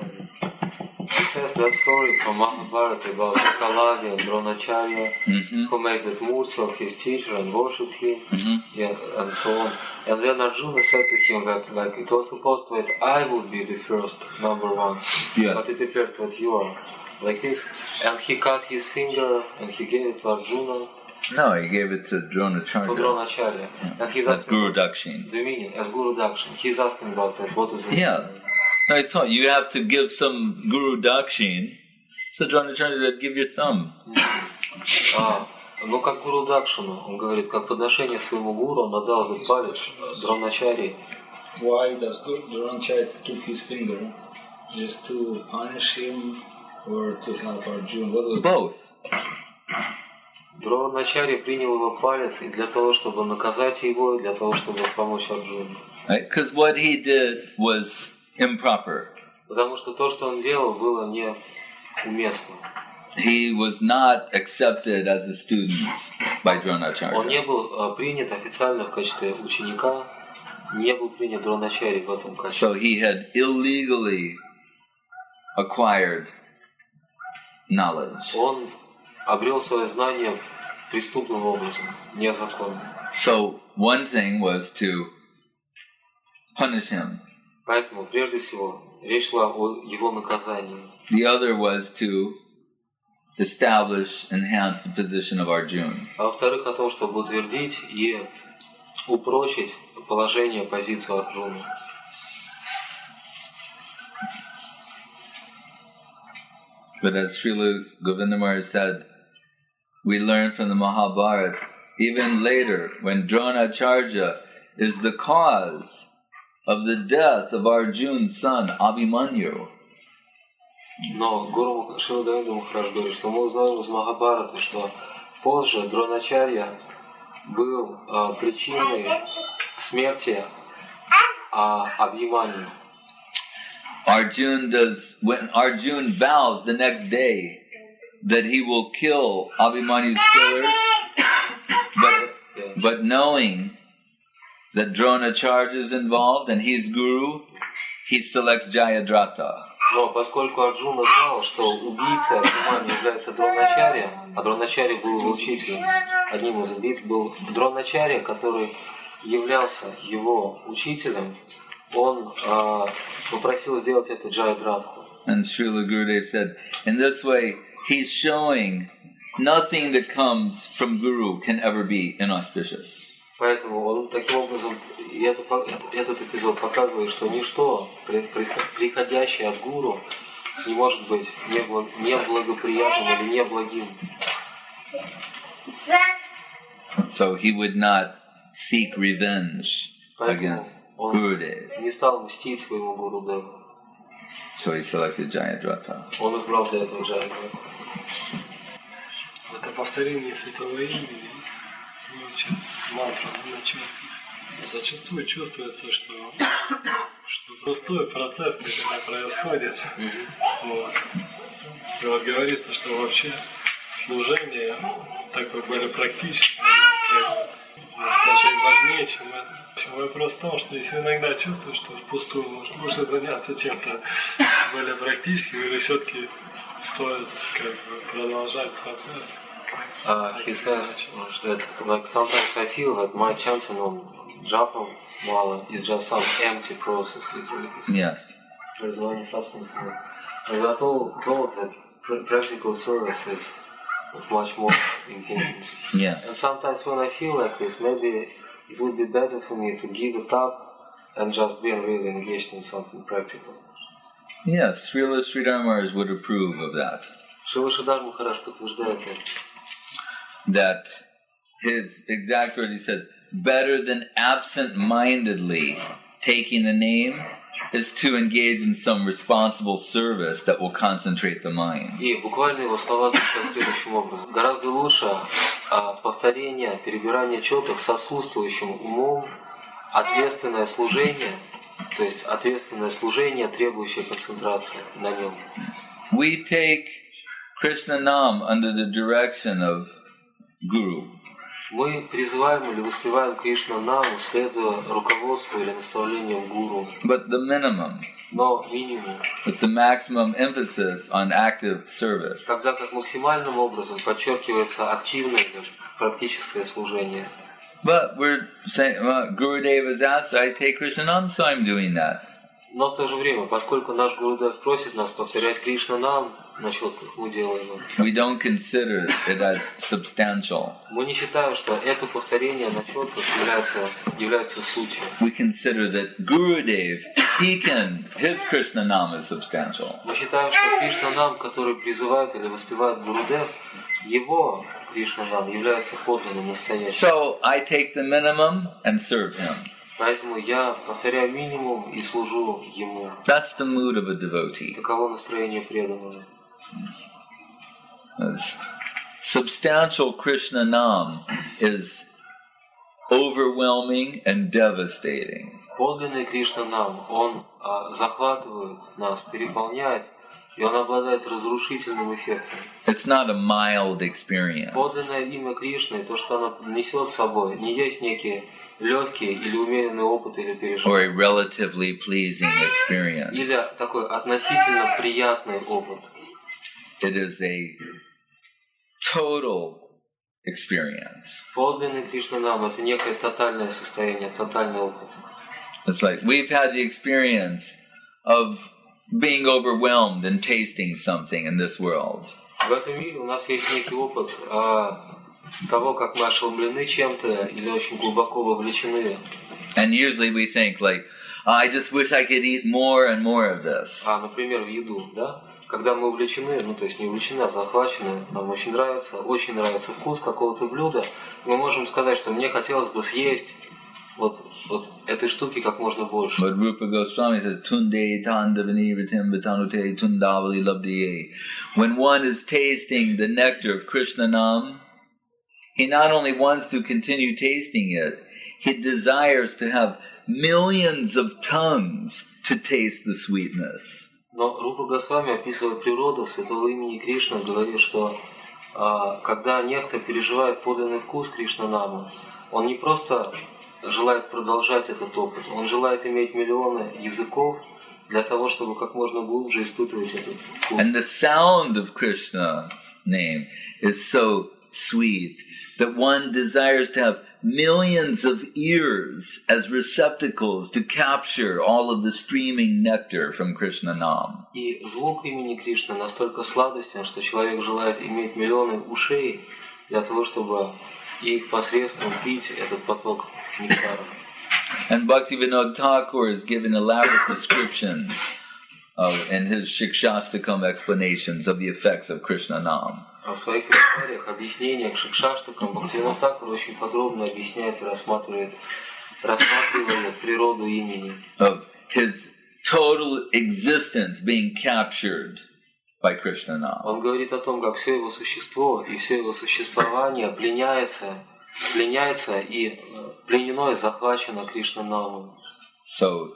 He says that story from Mahabharata about Kalavi and Dronacharya, who made that murti of his teacher and worshipped him, and so on. And then Arjuna said to him that like it was supposed to that I would be the first, number one, but it appeared that you are like this. And he cut his finger and he gave it to Arjuna. No, he gave it to Dronacharya. To Dronacharya. And he's That's asking Guru Dakshin. the meaning as Guru Dakshin. He's asking about that. What is it? Yeah. No, I thought you have to give some Guru Dakshin. So Dronacharya said, give your thumb. Ну, как Гуру Дакшину, он говорит, как подношение своему гуру, он отдал этот палец Дроначарье. Why does Dronacharya took his finger? Just to punish him or to help Arjuna? What was Both. Дроначарья принял его палец и для того, чтобы наказать его, и для того, чтобы помочь Арджуне. Right? Because what he did was improper. Потому что то, что он делал, было неуместно. He was not accepted as a student by Dronacharya. Он не был принят официально в качестве ученика, не был принят Дроначарьей в этом качестве. So he had illegally acquired knowledge. Он обрел свое знание, преступным образом, незаконно. So one thing was to punish him. Поэтому, прежде всего, речь шла о его наказании. The other was to establish, enhance the position of Arjuna. А во-вторых, о том, чтобы утвердить и упрочить положение, позицию Арджуны. But as Srila Govindamar said, we learn from the Mahabharata, even later, when Dronacharya is the cause of the death of Arjuna's son, Abhimanyu. Но Гуру Шрила Говинда Махарадж говорит, что мы узнаем из Махабхараты, что позже Дроначарья был причиной смерти Абхиманью. When Arjuna vows the next day that he will kill Abhimanyu's killers, but knowing that Dronacharya is involved and he's guru, he selects Jayadratha. Но поскольку Арджуна знал, что убийцей Абхиманью является Дроначарья, а Дроначарья был его учителем, одним из убийц был Дроначарья, который являлся его учителем, он попросил сделать это Джайадратху. And Srila Gurudev said, in this way, he's showing nothing that comes from Guru can ever be inauspicious. Поэтому он таким образом, этот эпизод показывает, что ничто, приходящее от Гуру, не может быть неблагоприятным или неблагим. So he would not seek revenge against Gurudev. Не стал мстить своему Гурудеву. So he selected Jayadratha. Он избрал для этого Джайадратху. Это повторение святого имени. Сейчас мантра на четких. Зачастую чувствуется, что простой процесс когда происходит. Вот. И вот говорится, что вообще служение такое более практическое, даже и важнее, чем это. Вопрос в том, что если иногда чувствуешь, что впустую, может лучше заняться чем-то более практическим, или все-таки стоит продолжать процесс. He said that like sometimes I feel that my chanting on Japa Mala is just some empty process, literally. Yes. There's no any substance in it. And we are told that practical service is of much more importance. Yeah. And sometimes when I feel like this, maybe it would be better for me to give it up and just be really engaged in something practical. Yes, Srila Sridhar Maharaj would approve of that. Шрила Шридар Махарадж подтверждает это. That his exact word, he said, better than absent-mindedly taking the name is to engage in some responsible service that will concentrate the mind. И буквально его слова звучат следующим образом. Гораздо лучше повторение, перебирание четок с отсутствующим умом, ответственное служение, то есть ответственное служение, требующее концентрации на нем. We take Krishna Nam under the direction of Guru. Мы призываем или воспеваем Кришна Наму, следуя руководству или наставлениям Гуру. But the minimum, Но минимум, with the maximum emphasis on active service. когда как максимальным образом подчеркивается активное или практическое служение. But we're saying, well, Gurudev has asked, I take Krishna Nam, so I'm doing that. Но в то же время, поскольку наш Гурудев просит нас повторять Кришна Нам на четках, мы делаем это. We don't consider it as substantial. Мы не считаем, что это повторение на четках является сутью. We consider that Gurudev, his Krishna Nam is substantial. Мы считаем, что Кришна Нам, который призывает или воспевает Гурудев, его Кришна Нам является подлинным, настоящим. So I take the minimum and serve him. Поэтому я повторяю минимум и служу ему. That's the mood of a devotee. Таково настроение преданного. Substantial Krishna Nam is overwhelming and devastating. Подлинный Кришна Нам, он захватывает нас, переполняет, и он обладает разрушительным эффектом. It's not a mild experience. Подлинное имя Кришны, то, что оно несет с собой, не есть некие легкие или умеренный опыт или Or переживания. a relatively pleasing experience. Или такой относительно приятный опыт. It is a total experience. Подлинный Кришна Нам — это некое тотальное состояние, тотальный опыт. It's like we've had the experience of being overwhelmed and tasting something in this world. В этом мире у нас есть некий опыт того, как мы ошеломлены чем-то или очень глубоко вовлечены. And usually we think like, I just wish I could eat more and more of this. Например, в еду, да? Когда мы увлечены, то есть не увлечены, а захвачены, нам очень нравится вкус какого-то блюда, мы можем сказать, что мне хотелось бы съесть вот этой штуки как можно больше. But Rupa Goswami says, Tunde tandavani ritim vitanute tundavali labdiye. When one is tasting the nectar of Krishna Nam, he not only wants to continue tasting it, he desires to have millions of tongues to taste the sweetness. Но Рупа Госвами, описывая природу святого имени Кришны, говорит, что когда некто переживает подлинный вкус Кришна-нама, он не просто желает продолжать этот опыт, он желает иметь миллионы языков для того, чтобы как можно глубже испытывать этот вкус. And the sound of Krishna's name is so sweet that one desires to have millions of ears as receptacles to capture all of the streaming nectar from Krishna Nam. И звук имени Кришны настолько сладостен, что человек желает иметь миллионы ушей для того, чтобы их посредством пить этот поток нектара. And Bhaktivinoda Thakur has given elaborate descriptions in his Shikshastakam explanations of the effects of Krishna Nam. В своих комментариях, объяснениях Шикшаштакам Бхактивинода Тхакур очень подробно объясняет и рассматривает природу имени. Of his total existence being captured by Krishna Nam. Он говорит о том, как все его существо и все его существование пленяется и пленено и захвачено Кришна Намом. So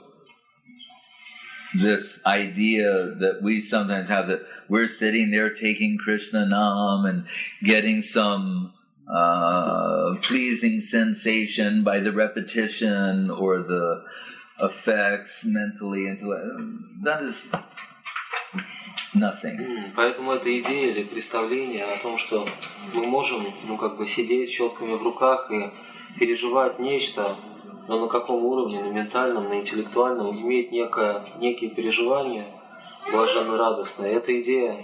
this idea that we sometimes have that we're sitting there taking Krishna Nam and getting some pleasing sensation by the repetition or the effects mentally, that is nothing. Поэтому эта идея или представление о том, что мы можем, сидеть с щетками в руках и переживать нечто, но на каком уровне, на ментальном, на интеллектуальном, имеет некие переживания блаженно-радостные. Эта идея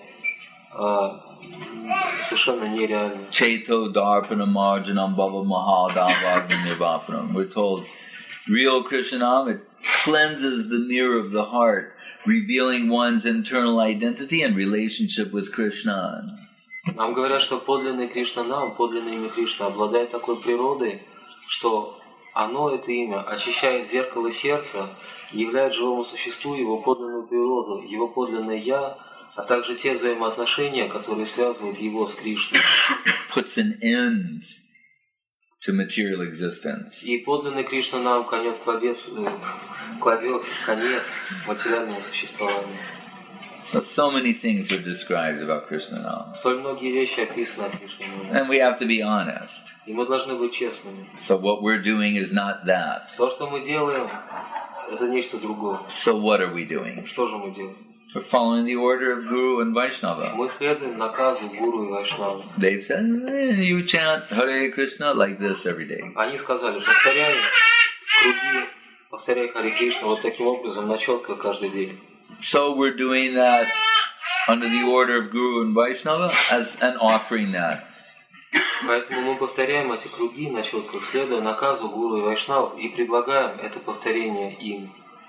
совершенно нереальна. Cheto darpana marjanam bhava mahadavagni nivapanam. We're told real Krishnanam, it cleanses the mirror of the heart, revealing one's internal identity and relationship with Krishna. Нам говорят, что подлинный Кришнанам, подлинное имя Кришна обладает такой природой, что оно, это имя, очищает зеркало сердца и являет живому существу его подлинную природу, его подлинное «я», а также те взаимоотношения, которые связывают его с Кришной. Puts an end to material existence. И подлинный Кришна нам кладет конец материальному существованию. So many things are described about Krishna Nam. Столь многие вещи описаны о Кришне. And we have to be honest. И мы должны быть честными. So what we're doing is not that. То, что мы делаем, это нечто другое. So what are we doing? Что же мы делаем? We're following the order of Guru and Vaishnava. Мы следуем наказу Гуру и Вайшнавы. They've said, you chant Hare Krishna like this every day. Они сказали, повторяй круги, повторяй Харе Кришна вот таким образом на четко каждый день. So we're doing that under the order of Guru and Vaishnava as an offering that. Поэтому мы повторяем эти круги на четках, следуя наказу Гуру и Вайшнав, и предлагаем это повторение им.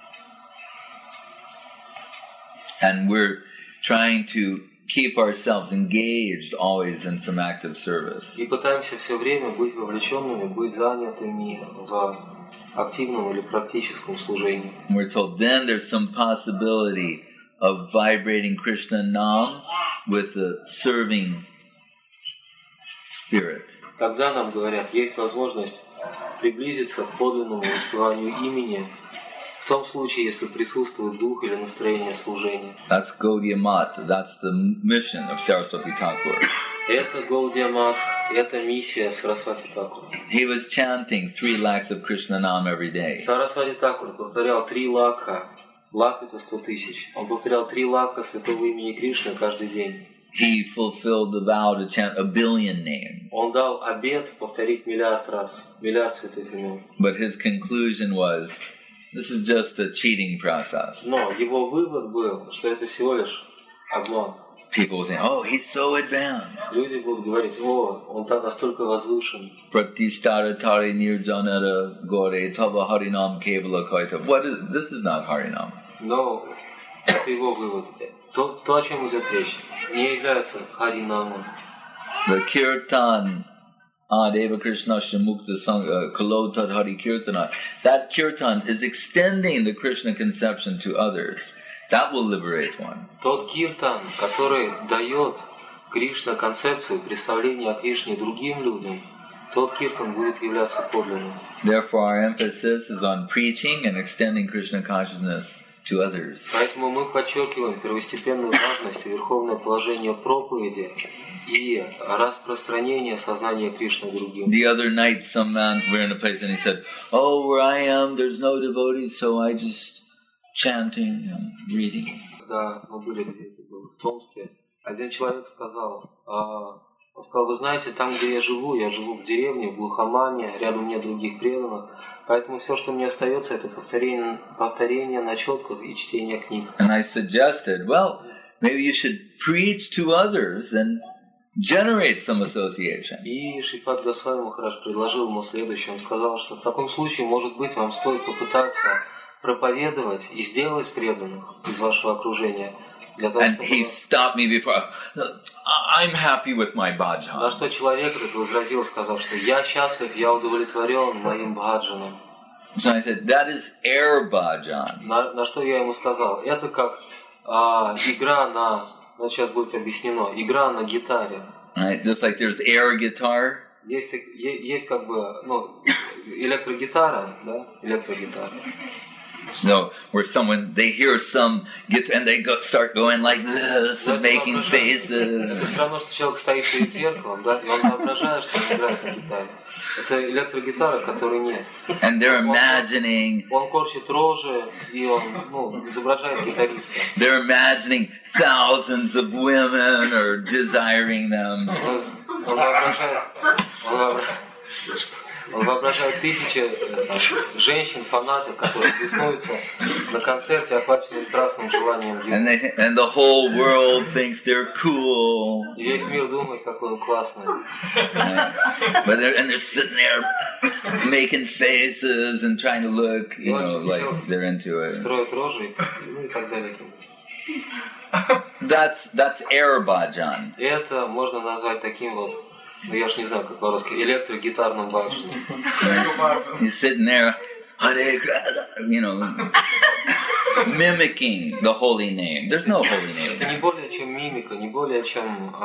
And we're trying to keep ourselves engaged always in some active service. И пытаемся все время быть вовлеченными, быть занятыми в активном или практическом служении. We're told then there's some possibility of vibrating Krishna Nam with a serving spirit. Тогда нам говорят, есть возможность приблизиться к подлинному воспеванию имени, в том случае, если присутствует дух или настроение служения. That's Gaudiya Math. That's the mission of Saraswati Thakur. Это Гаудия Мат, это миссия Сарасвати Такур. He was chanting 3 lakhs of Krishna Nam every day. Сарасвати Такур повторял 3 лака. Лак это 100 тысяч. Он повторял 3 лака святого имени Кришны каждый день. He fulfilled the vow to chant 1 billion names. Он дал обет повторить 1 миллиард раз, 1 миллиард святых имен. But his conclusion was, This is just a cheating process. Но его вывод был, что это всего лишь обман. People will say, "Oh, he's so advanced." Люди будут говорить, о, он так настолько возвышен. Pratishtara tari nirjanara gore tava harinam kevala kaita. What is this? Is not harinam. Но это его вывод. То, о чем идет речь, не является харинамом. The kirtan Deva Krishna Shamukta Sangha Kalotad Hari Kirtana. That kirtan is extending the Krishna conception to others. That will liberate one. Тот киртан, который дает Кришна концепцию, представление о Кришне другим людям, тот киртан будет являться подлинным. Therefore, our emphasis is on preaching and extending Krishna consciousness to others. Поэтому мы подчеркиваем первостепенную важность и верховное положение проповеди и распространение сознания Кришны другим. The other night, some man, we were in a place and he said, "Oh, where I am, there's no devotees, so I just chanting and reading." Когда мы были где-то в Томске, один человек сказал, он сказал, вы знаете, там, где я живу в деревне, в глухомане, рядом нет других преданных, поэтому все, что мне остается, это повторение на четках и чтение книг. And I suggested, well, maybe you should preach to others and generate some association. И Шрипад Госвами Махарадж предложил ему следующее. Он сказал, что в таком случае, может быть, вам стоит попытаться проповедовать и сделать преданных из вашего окружения. Для того, And чтобы... he stopped me before. I'm happy with my На bhajan. что человек этот возразил, сказав, что я счастлив, я удовлетворен моим бхаджаном. So I said, that is air bhajan. На что я ему сказал, это как игра на, вот сейчас будет объяснено, игра на гитаре. Right? Just like there's air guitar. Есть как бы, электрогитара, да, электрогитара. So where they hear some guitar and they start going like this and making faces. Это все равно, что человек стоит перед зеркалом, да, и он воображает, что он играет на гитаре. Это электрогитара, которой нет. And they're imagining. Он корчит рожи, и он, изображает гитариста. They're imagining thousands of women or desiring them. Он воображает тысячи женщин, фанатов, которые беснуются на концерте, охваченные страстным желанием любви. And the whole world thinks they're cool. И весь мир думает, какой он классный. But they're sitting there making faces and trying to look, like they're into it. Строят рожи, и так далее. That's air bhajan. Это можно назвать таким вот, я ж не знаю, как по-русски, электрогитарным баджаном. He's sitting there, mimicking the holy name. There's no holy name. Это не более чем мимика, не более чем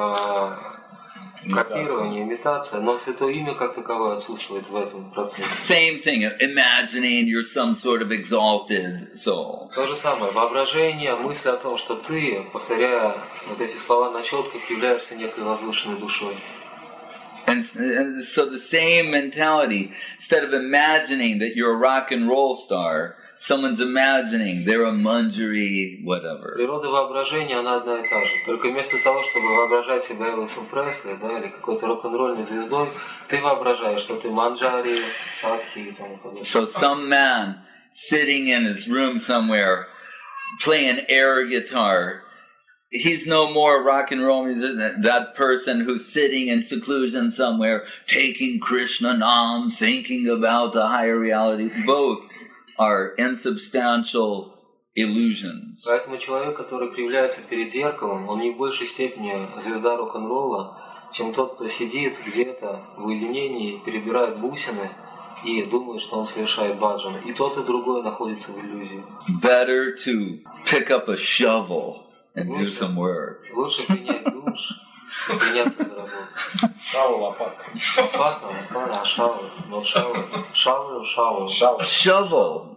копирование, имитация, но святое имя как таковое отсутствует в этом процессе. Same thing, imagining you're some sort of exalted soul. То же самое, воображение, мысль о том, что ты, повторяя вот эти слова на четках, являешься некой возвышенной душой. And so the same mentality, instead of imagining that you're a rock and roll star, someone's imagining they're a Manjari, whatever. Природа воображения, она одна и та же. Только вместо того, чтобы воображать себя Элвисом Пресли, да, или какой-то рок-н-ролльной звездой, ты воображаешь, что ты Манджари, Садхи и тому подобное. So some man sitting in his room somewhere, playing air guitar, he's no more rock and roll musician than that person who's sitting in seclusion somewhere, taking Krishna Nam, thinking about the higher reality. Both are insubstantial illusions. Поэтому человек, который кривляется перед зеркалом, он не в большей степени звезда рок-н-ролла, чем тот, кто сидит где-то в уединении, перебирает бусины и думает, что он совершает баджан. И тот, и другой находится в иллюзии. Better to pick up a shovel and do some work. Лучше принять душ и приняться за работу. Шау лопата. Лопата, а шавы. Но шавы. Shovel.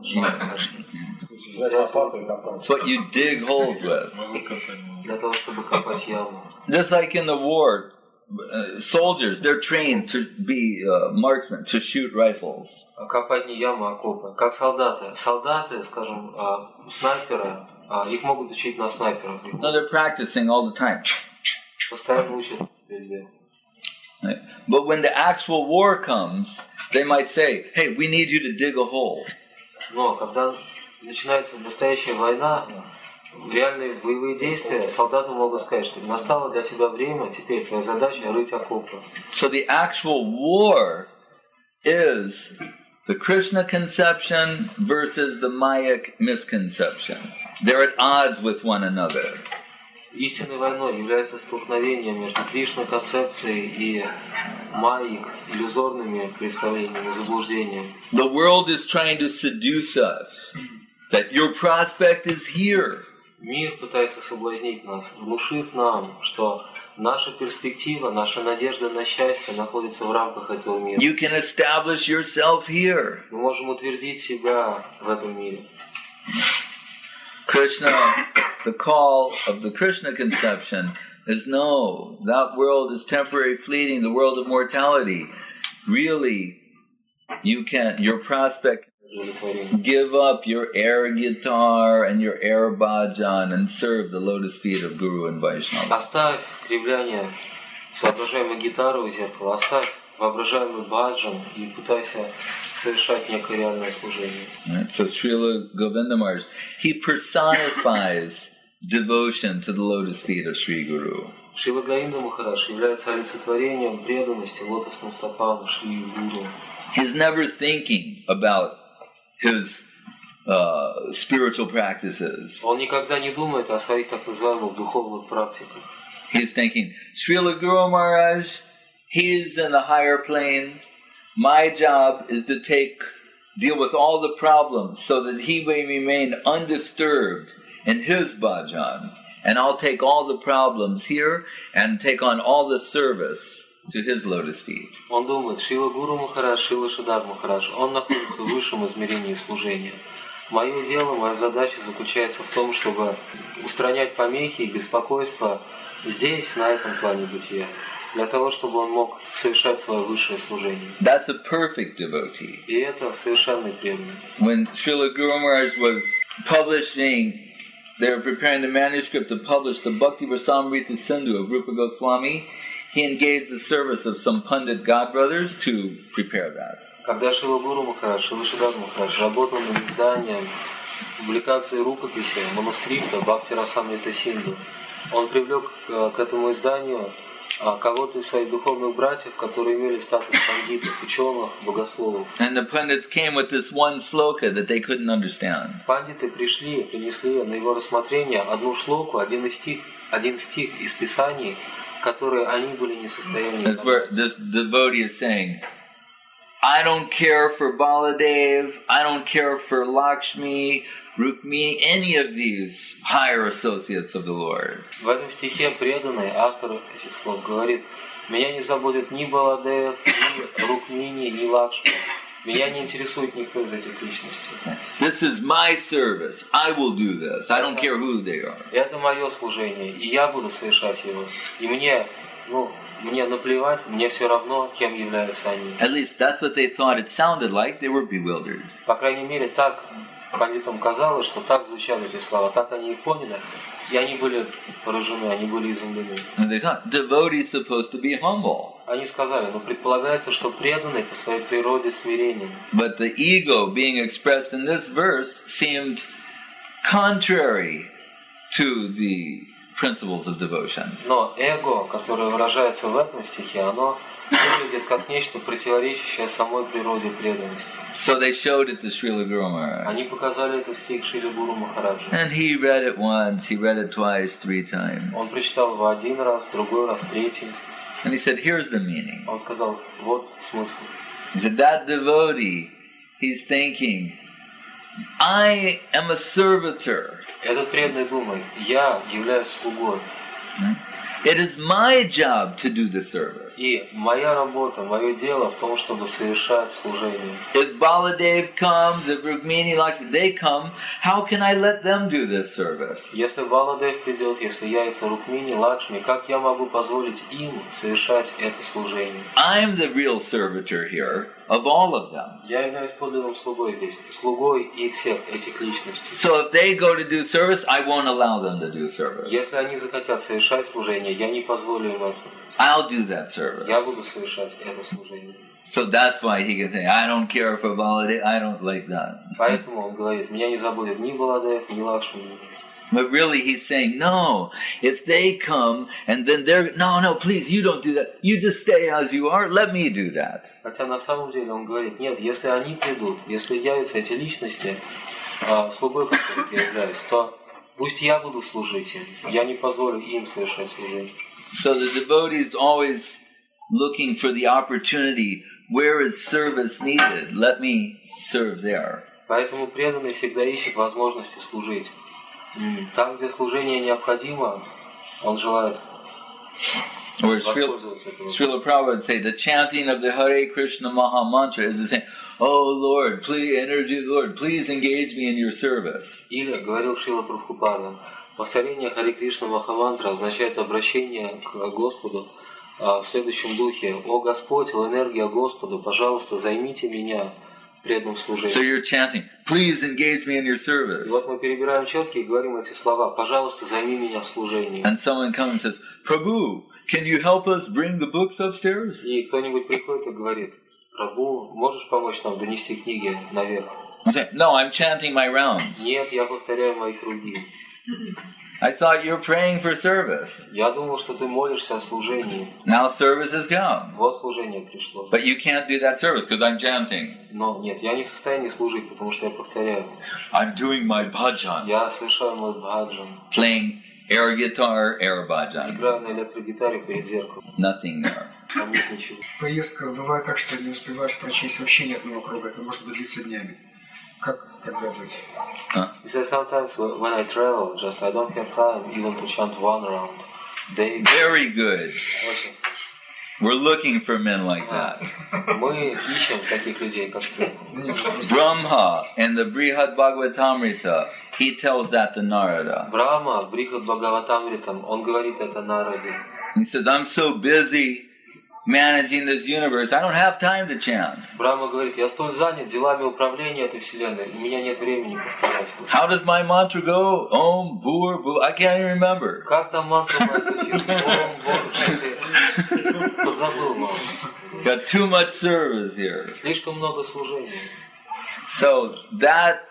Взять лопату и копать. It's what you dig holes with. Для того, чтобы копать яму. Just like in the war, soldiers, they're trained to be marksmen, to shoot rifles. Копать не яму, а окопы. Как солдаты. Солдаты, скажем, снайперы, их могут учить на снайперах. No, they're practicing all the time. Постоянно учат стрельбе. Right. But when the actual war comes, they might say, hey, we need you to dig a hole. Но когда начинается настоящая война, реальные боевые действия, солдаты могут сказать, что настало для тебя время, теперь твоя задача рыть окопы. So the actual war is the Krishna conception versus the Mayic misconception. They're at odds with one another. Истинной войной является столкновение между Кришна концепцией и майик, иллюзорными представлениями, заблуждениями. The world is trying to seduce us, that your prospect is here. Мир пытается соблазнить нас, внушив нам, что наша перспектива, наша надежда на счастье находится в рамках этого мира. You can establish yourself here. Мы можем утвердить себя в этом мире. Krishna, the call of the Krishna conception is no, that world is temporary, fleeting, the world of mortality. Really, you can't, your prospect, give up your air guitar and your air bhajan and serve the lotus feet of Guru and Vaishnava. Оставь кривляние с воображаемой гитарой у зеркала, оставь воображаемый баджан и пытайся совершать некое реальное служение. Right? So Srila Govinda Maharaj, he personifies devotion to the lotus feet of Sri Guru. Шрила Говинда Махарадж является олицетворением преданности лотосным стопам Шри Гуру. He's never thinking about his spiritual practices. Он никогда не думает о своих так называемых духовных практиках. He's thinking, Srila Guru Maharaj, he's in the higher plane. My job is to deal with all the problems so that he may remain undisturbed in his bhajan. And I'll take all the problems here and take on all the service to his lotus feet. Он думает, Шрила Гуру Махарадж, Шрила Шридхар Махарадж, он находится в высшем измерении служения. Мое дело, моя задача заключается в том, чтобы устранять помехи и беспокойства здесь, на этом плане бытия, для того, чтобы он мог совершать свое высшее служение. That's a perfect devotee. И это совершенный преданный. When Srila Guru Maharaj was publishing, they were preparing the manuscript to publish the Bhakti Rasamrita Sindhu of Rupa Goswami, he engaged the service of some Pandit godbrothers to prepare that. Когда Шрила Гуру Махарадж, Шрила Шридхар Махарадж работал над изданием публикации рукописи, манускрипта Бхакти Расамрита Синду, он привлек к этому изданию кого-то из своих духовных братьев, которые имели статус пандитов, ученых, богословов. And the Pandits came with this one sloka that they couldn't understand. Пандиты принесли на его рассмотрение одну шлоку, один стих из Писаний, которые они были не в состоянии That's where this devotee is saying, I don't care for Baladev, I don't care for Lakshmi, Rukmini, any of these higher associates of the Lord. В этом стихе преданный автор этих слов говорит: меня не заботит ни Баладев, ни Рукмини, ни Лакшми. Меня не интересует никто из этих личностей. This is my service. I will do this. I don't care who they are. Это мое служение, и я буду совершать его. И мне наплевать, мне все равно, кем являются они. At least that's what they thought it sounded like. They were bewildered. По крайней мере, так пандитам казалось, что так звучали эти слова, так они их поняли, и они были поражены, они были изумлены. And they thought devotee is supposed to be humble. Они сказали, предполагается, что преданный по своей природе смиренен. But the ego being expressed in this verse seemed contrary to the principles of devotion. Но эго, которое выражается в этом стихе, оно выглядит как нечто противоречащее самой природе преданности. So they showed it to Srila Guru Maharaj. Они показали этот стих Шриле Гуру Махараджу. And he read it once, he read it twice, 3 times. Он прочитал его один раз, другой раз, третий. And he said, here's the meaning. Он сказал, вот смысл. He said, that devotee, he's thinking, I am a servitor. Этот преданный думает, я являюсь слугой. It is my job to do the service. И моя работа, мое дело в том, чтобы совершать служение. If Baladev comes, if Rukmini, Lakshmi, they come, how can I let them do this service? Если Баладев придет, если явится Рукмини, Лакшми, как я могу позволить им совершать это служение? I'm the real servitor here. of all of them. Я являюсь подлинным слугой здесь, слугой и всех этих личностей. So if they go to do service, I won't allow them to do service. Если они захотят совершать служение, я не позволю им это. I'll do that service. Я буду совершать это служение. So that's why he can say, I don't care for Baladev, I don't like that. Поэтому он говорит, меня не забудет ни Баладев, ни Лакшми. But really he's saying, no, if they come and then they're, no, please, you don't do that. You just stay as you are, let me do that. Хотя на самом деле он говорит, нет, если они придут, если явятся эти личности, слугой которых я являюсь, то пусть я буду служить им. Я не позволю им совершать служение. So the devotee is always looking for the opportunity. Where is service needed? Let me serve there. Поэтому преданный всегда ищет возможности служить. Там, где служение необходимо, он желает воспользоваться этим. Srila Prabhupada would say, the chanting of the Hare Krishna Maha Mantra is the same. Oh Lord, please, energy, Lord, please engage me in your service. Или, говорил Шрила Прабхупада, повторение Харе Кришна Махамантра означает обращение к Господу в следующем духе. О Господь, о энергия Господу, пожалуйста, займите меня преданным служением. So you're chanting, please engage me in your service. И вот мы перебираем четки и говорим эти слова. Пожалуйста, займи меня в служении. And someone comes and says, Prabhu, can you help us bring the books upstairs? И кто-нибудь приходит и говорит, Прабху, можешь помочь нам донести книги наверх? I say, no, I'm chanting my rounds. Нет, я повторяю мои круги. I thought you were praying for service. Я думал, что ты молишься о служении. Now service has come. Вот служение пришло. But you can't do that service because I'm chanting. Но нет, я не в состоянии служить, потому что я повторяю. I'm doing my bhajan. Я совершаю мой бхаджан. Playing air guitar, air bhajan. Играю на электрогитаре перед зеркалом. Nothing there. Там нет ничего. В поездках бывает так, что не успеваешь прочесть вообще ни одного круга. Это может быть длиться днями. Как тогда быть? He says sometimes when I travel, just I don't have time even to chant one round. Very good. Очень. We're looking for men like that. Мы ищем таких людей, как ты. Brahma in the Brihad Bhagavatamrita, he tells that to Narada. Брахма в Брихад Бхагаватамритам, он говорит это Нараде. He says, I'm so busy managing this universe, I don't have time to chant. Брахма говорит, я столь занят делами управления этой вселенной, у меня нет времени повторять. How does my mantra go? Om, Bhur, Bhur, I can't even remember. Как там мантра моя звучит? Ом, Бог, подзабыл, мало. Got too much service here. Слишком много служения. So that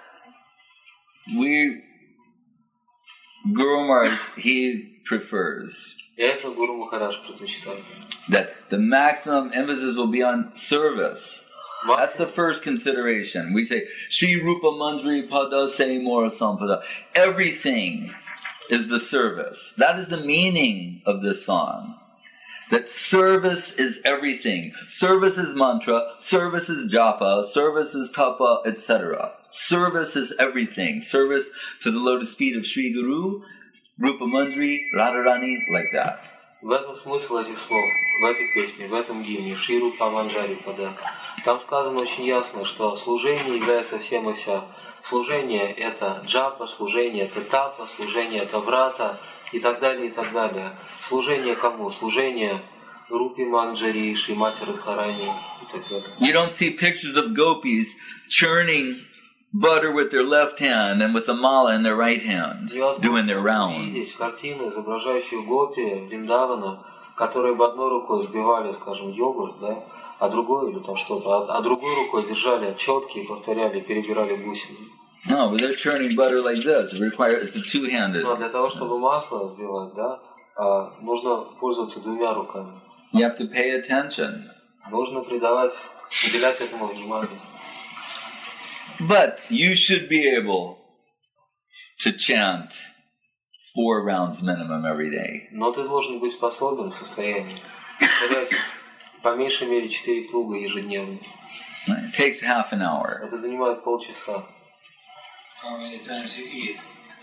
Guru Maharaj, he prefers И это Гуру Махарадж предпочитает. that the maximum emphasis will be on service. That's the first consideration. We say, Sri Rupa Mandri Pada Semora Sampada. Everything is the service. That is the meaning of this song. That service is everything. Service is mantra, service is japa, service is tapa, etc. Service is everything. Service to the lotus feet of Sri Guru, Rupa Mandri, Radharani, like that. В этом смысл этих слов, в этой песне, в этом гимне, Шри Рупа Манджари Пада. Там сказано очень ясно, что служение является всем и вся. Служение – это джапа, служение – это тапа, служение – это врата и так далее, и так далее. Служение кому? Служение Рупи Манджари, Шримати Радхарани и так далее. You don't see pictures of gopis churning butter with their left hand and with the mala in their right hand, doing their rounds. Видеть картины, изображающие гопи Вриндавана, которые бы одной рукой сбивали, скажем, йогурт, да, а другой или там что-то, а другой рукой держали четки и повторяли, перебирали бусины. No, but they're churning butter like this. It's a two-handed. Но для того, чтобы масло сбивать, да, нужно пользоваться двумя руками. You have to pay attention. Нужно уделять этому внимание. But you should be able to chant 4 rounds minimum every day. Но ты должен быть способен в состоянии повторять по меньшей мере 4 круга ежедневно. It takes half an hour. Это занимает полчаса. How many times you eat?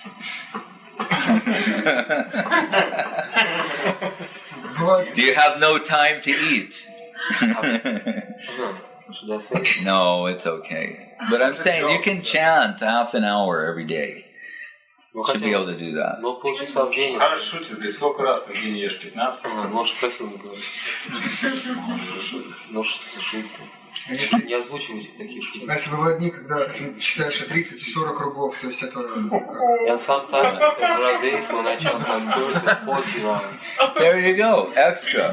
Do you have no time to eat? Should I say? No, it's okay. But I'm saying you can chant half an hour every day. Ну, should be able to do that. Но полчаса в день. Хорошо, шутит, говорит, сколько раз ты в день ешь? 15? Может, красиво не говорить. Ну, что-то шутка. А если, Не озвучивайте такие шутки. а если бывают дни, когда ты читаешь и 30 и 40 кругов, то есть это... And sometimes there are days when I chant like 30, 40 rounds. There you go, extra.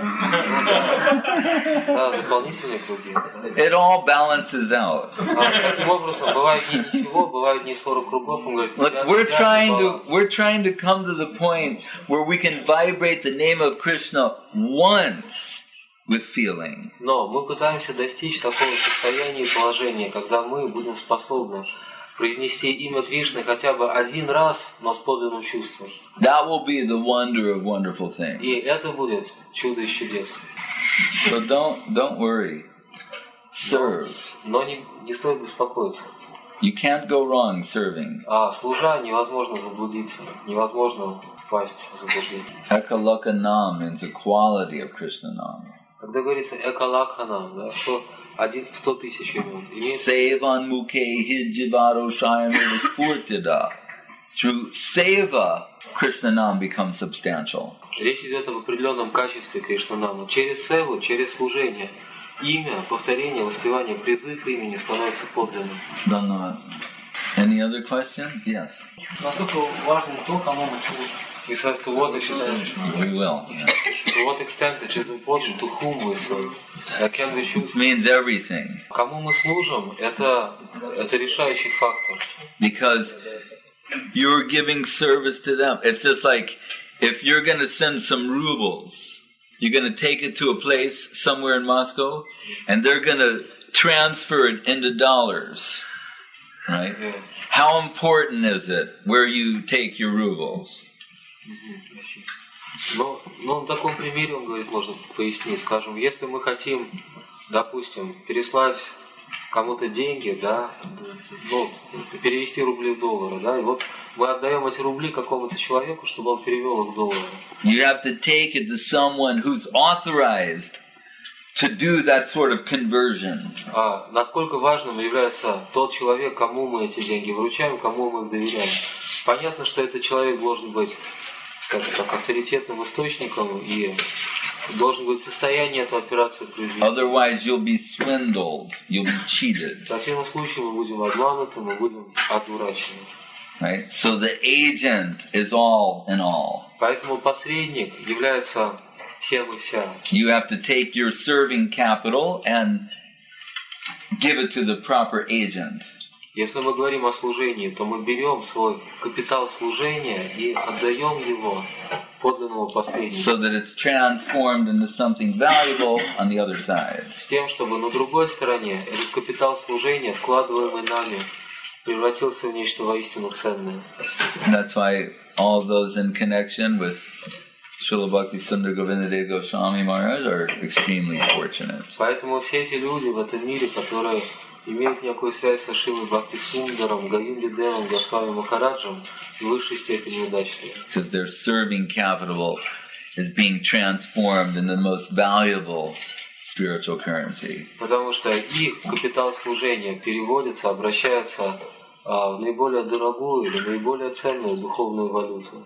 Да, дополнительные круги. It all balances out. Таким образом, бывает не ничего, бывает не 40 кругов. Он говорит, Look, we're trying to come to the point where we can vibrate the name of Krishna once with feeling. Но мы пытаемся достичь такого состояния и положения, когда мы будем способны произнести имя Кришны хотя бы один раз, но с подлинным чувством. That will be the wonder of wonderful things. И это будет чудо из чудес. So don't worry. Serve. Но не стоит беспокоиться. You can't go wrong serving. А служа невозможно заблудиться, невозможно впасть в заблуждение. Ekalaka nam means a quality of Krishna nam. Когда говорится экалакханам, да, что 100 тысяч имен, имеется Sevan mukhe hijivaro shayameva spurtida. Through seva, Krishna nam becomes substantial. речь идет об определенном качестве Кришнанама. Через севу, через служение, имя, повторение, воспевание, призыв имени становится подлинным. Dhanavad. Any other question? Yes. Насколько важно то, кому мы служим. He says to what extent, We will. Yeah. to what extent it is important to whom we serve. Can we choose? It means everything. Кому мы служим, это решающий фактор. Because you're giving service to them. It's just like if you're going to send some rubles, you're going to take it to a place somewhere in Moscow, and they're going to transfer it into dollars. Right? Yeah. How important is it where you take your rubles? Но на таком примере, он говорит, можно пояснить. Скажем, если мы хотим, допустим, переслать кому-то деньги, да, ну, перевести рубли в доллары, да, и вот мы отдаем эти рубли какому-то человеку, чтобы он перевел их в доллары. You have to take it to someone who's authorized to do that sort of conversion. А насколько важным является тот человек, кому мы эти деньги вручаем, кому мы их доверяем. Понятно, что этот человек должен быть, скажем так, авторитетным источником и должен быть в состоянии эту операцию произвести. Otherwise, you'll be swindled. You'll be cheated. В противном случае мы будем обмануты, мы будем одурачены. Right? So the agent is all in all. Поэтому посредник является всем и вся. You have to take your serving capital and give it to the proper agent. Если мы говорим о служении, то мы берем свой капитал служения и отдаем его подлинному посреднику. So that it's transformed into something valuable on the other side. С тем, чтобы на другой стороне этот капитал служения, вкладываемый нами, превратился в нечто воистину ценное. And that's why all those in connection with Srila Bhakti Sundar Govindadev Goswami Maharaj are extremely fortunate. Поэтому все эти люди в этом мире, которые имеют некую связь со Шилой Бхакти Сундаром, Говинда Девом, Госвами Махараджем, в высшей степени удачливы. Because their serving capital is being transformed into the most valuable spiritual currency. Потому что их капитал служения переводится, обращается в наиболее дорогую или наиболее ценную духовную валюту.